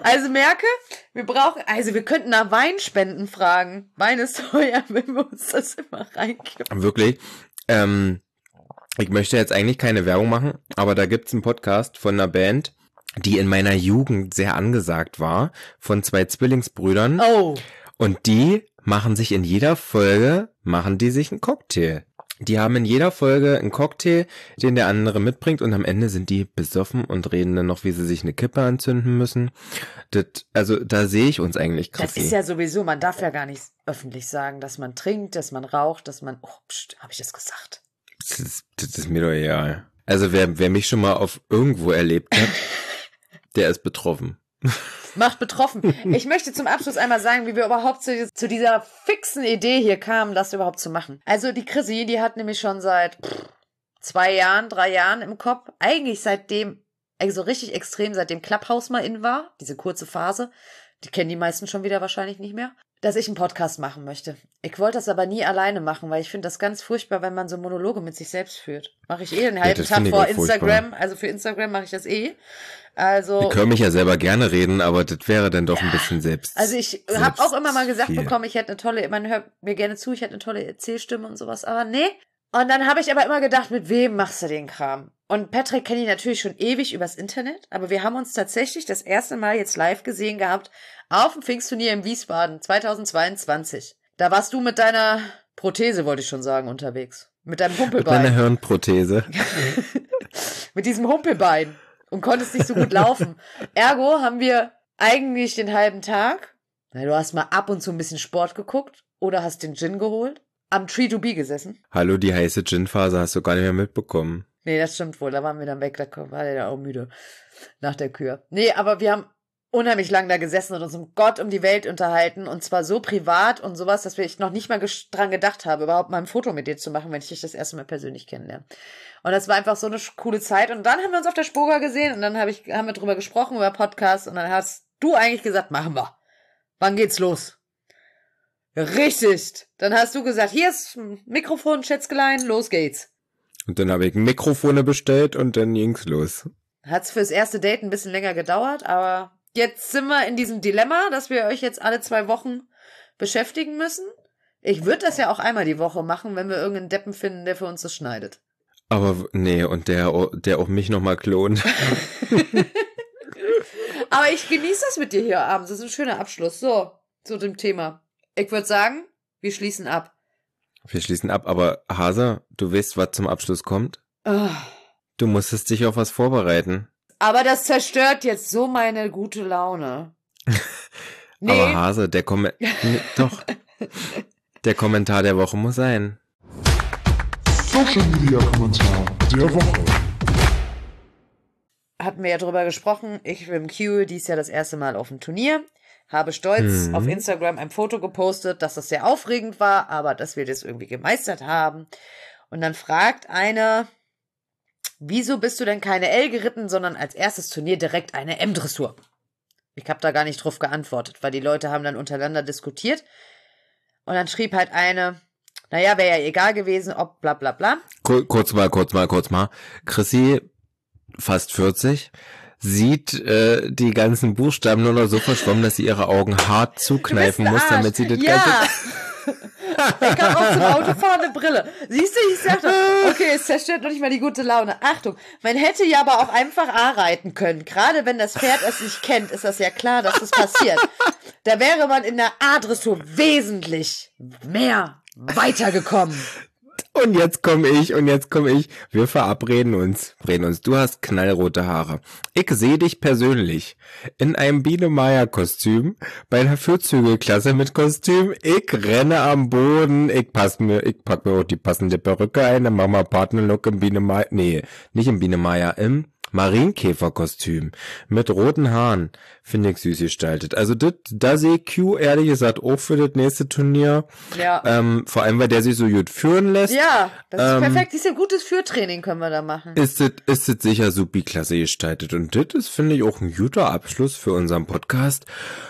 wir könnten nach Weinspenden fragen. Wein ist teuer, wenn wir uns das immer reinkippen. Wirklich? Ich möchte jetzt eigentlich keine Werbung machen, aber da gibt's einen Podcast von einer Band, die in meiner Jugend sehr angesagt war, von 2 Zwillingsbrüdern. Oh. Und die machen sich in jeder Folge, einen Cocktail. Die haben in jeder Folge einen Cocktail, den der andere mitbringt und am Ende sind die besoffen und reden dann noch, wie sie sich eine Kippe anzünden müssen. Also da sehe ich uns eigentlich krass. Das ist ja sowieso, man darf ja gar nicht öffentlich sagen, dass man trinkt, dass man raucht, habe ich das gesagt? Das ist mir doch egal. Also wer mich schon mal auf irgendwo erlebt hat, der ist betroffen. Macht betroffen. Ich möchte zum Abschluss einmal sagen, wie wir überhaupt zu dieser fixen Idee hier kamen, das überhaupt zu machen. Also die Chrissy, die hat nämlich schon seit 3 Jahren im Kopf, eigentlich seitdem, also richtig extrem, seitdem Clubhouse mal in war, diese kurze Phase, die kennen die meisten schon wieder wahrscheinlich nicht mehr, dass ich einen Podcast machen möchte. Ich wollte das aber nie alleine machen, weil ich finde das ganz furchtbar, wenn man so Monologe mit sich selbst führt. Mache ich den halben Tag vor Instagram. Furchtbar. Also für Instagram mache ich das Also, ich höre mich ja selber gerne reden, aber das wäre dann doch ein bisschen selbst. Also ich habe auch immer mal gesagt bekommen, ich hätte man hört mir gerne zu, ich hätte eine tolle Erzählstimme und sowas, aber nee. Und dann habe ich aber immer gedacht, mit wem machst du den Kram? Und Patrick kenne ich natürlich schon ewig übers Internet, aber wir haben uns tatsächlich das erste Mal jetzt live gesehen gehabt auf dem Pfingstturnier in Wiesbaden 2022. Da warst du mit deiner Prothese, wollte ich schon sagen, unterwegs. Mit deinem Humpelbein. Mit meiner Hirnprothese. Mit diesem Humpelbein. Und konntest nicht so gut laufen. Ergo haben wir Eigentlich den halben Tag. Du hast mal ab und zu ein bisschen Sport geguckt oder hast den Gin geholt. Am Tree to Be gesessen. Hallo, die heiße Gin-Phase hast du gar nicht mehr mitbekommen. Nee, das stimmt wohl. Da waren wir dann weg. Da war der ja auch müde nach der Kür. Nee, aber wir haben unheimlich lang da gesessen und uns um Gott um die Welt unterhalten. Und zwar so privat und sowas, dass ich noch nicht mal dran gedacht habe, überhaupt mal ein Foto mit dir zu machen, wenn ich dich das erste Mal persönlich kennenlerne. Und das war einfach so eine coole Zeit. Und dann haben wir uns auf der Spoga gesehen und dann haben wir drüber gesprochen, über Podcasts. Und dann hast du eigentlich gesagt, machen wir. Wann geht's los? Richtig. Dann hast du gesagt, hier ist ein Mikrofon, Schätzgelein, los geht's. Und dann habe ich Mikrofone bestellt und dann ging's los. Hat's fürs erste Date ein bisschen länger gedauert, aber jetzt sind wir in diesem Dilemma, dass wir euch jetzt alle 2 Wochen beschäftigen müssen. Ich würde das ja auch einmal die Woche machen, wenn wir irgendeinen Deppen finden, der für uns das schneidet. Aber nee, und der auch mich nochmal klont. Aber ich genieße das mit dir hier abends. Das ist ein schöner Abschluss. So, zu dem Thema. Ich würde sagen, wir schließen ab. Wir schließen ab, aber Hase, du weißt, was zum Abschluss kommt? Oh. Du musstest dich auf was vorbereiten. Aber das zerstört jetzt so meine gute Laune. Nee. Aber Hase, der Kommentar der Woche muss sein. Social Media Kommentar der Woche. Hatten wir ja drüber gesprochen. Ich bin Q, dies Jahr das erste Mal auf dem Turnier. Habe stolz auf Instagram ein Foto gepostet, dass das sehr aufregend war, aber dass wir das irgendwie gemeistert haben. Und dann fragt einer, wieso bist du denn keine L geritten, sondern als erstes Turnier direkt eine M-Dressur? Ich habe da gar nicht drauf geantwortet, weil die Leute haben dann untereinander diskutiert. Und dann schrieb halt eine, naja, wäre ja egal gewesen, ob bla bla bla. Kurz mal. Chrissy, fast 40, sieht die ganzen Buchstaben nur noch so verschwommen, dass sie ihre Augen hart zukneifen muss, damit sie das Ganze... Ich habe auch zum Autofahren eine Brille. Siehst du, ich sagte, okay, es zerstört noch nicht mal die gute Laune. Achtung, man hätte ja aber auch einfach A reiten können. Gerade wenn das Pferd es nicht kennt, ist das ja klar, dass das passiert. Da wäre man in der A-Dressur wesentlich mehr weitergekommen. Und jetzt komme ich. Wir verabreden uns. Du hast knallrote Haare. Ich sehe dich persönlich in einem Biene-Meier-Kostüm bei einer Vierzügelklasse mit Kostüm. Ich renne am Boden. Ich pack mir auch die passende Perücke ein. Dann machen wir Partnerlook im Biene-Meier. Nee, nicht im Biene-Meier, im Marienkäferkostüm mit roten Haaren. Finde ich süß gestaltet. Also da sehe ich Q ehrlich gesagt auch für das nächste Turnier. Ja. Vor allem, weil der sich so gut führen lässt. Ja, das ist perfekt. Das ist ja gutes Führtraining können wir da machen. Ist das sicher supi klasse gestaltet. Und das ist, finde ich, auch ein guter Abschluss für unseren Podcast.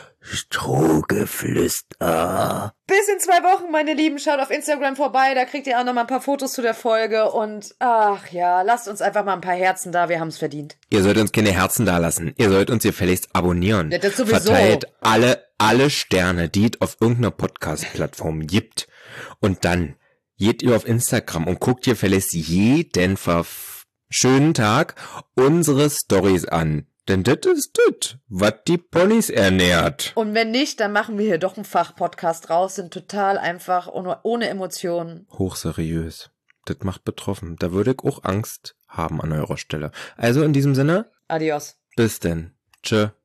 Strohgeflüster. Bis in 2 Wochen, meine Lieben. Schaut auf Instagram vorbei, da kriegt ihr auch noch mal ein paar Fotos zu der Folge. Und ach ja, lasst uns einfach mal ein paar Herzen da, wir haben es verdient. Ihr sollt uns keine Herzen da lassen. Ihr sollt uns gefälligst abonnieren. Ja, das sowieso. Verteilt alle Sterne, die es auf irgendeiner Podcast-Plattform gibt. Und dann geht ihr auf Instagram und guckt ihr gefälligst jeden schönen Tag unsere Stories an. Denn das ist das, was die Ponys ernährt. Und wenn nicht, dann machen wir hier doch einen Fachpodcast raus, sind total einfach, ohne Emotionen. Hochseriös. Das macht betroffen. Da würde ich auch Angst haben an eurer Stelle. Also in diesem Sinne. Adios. Bis denn. Tschö.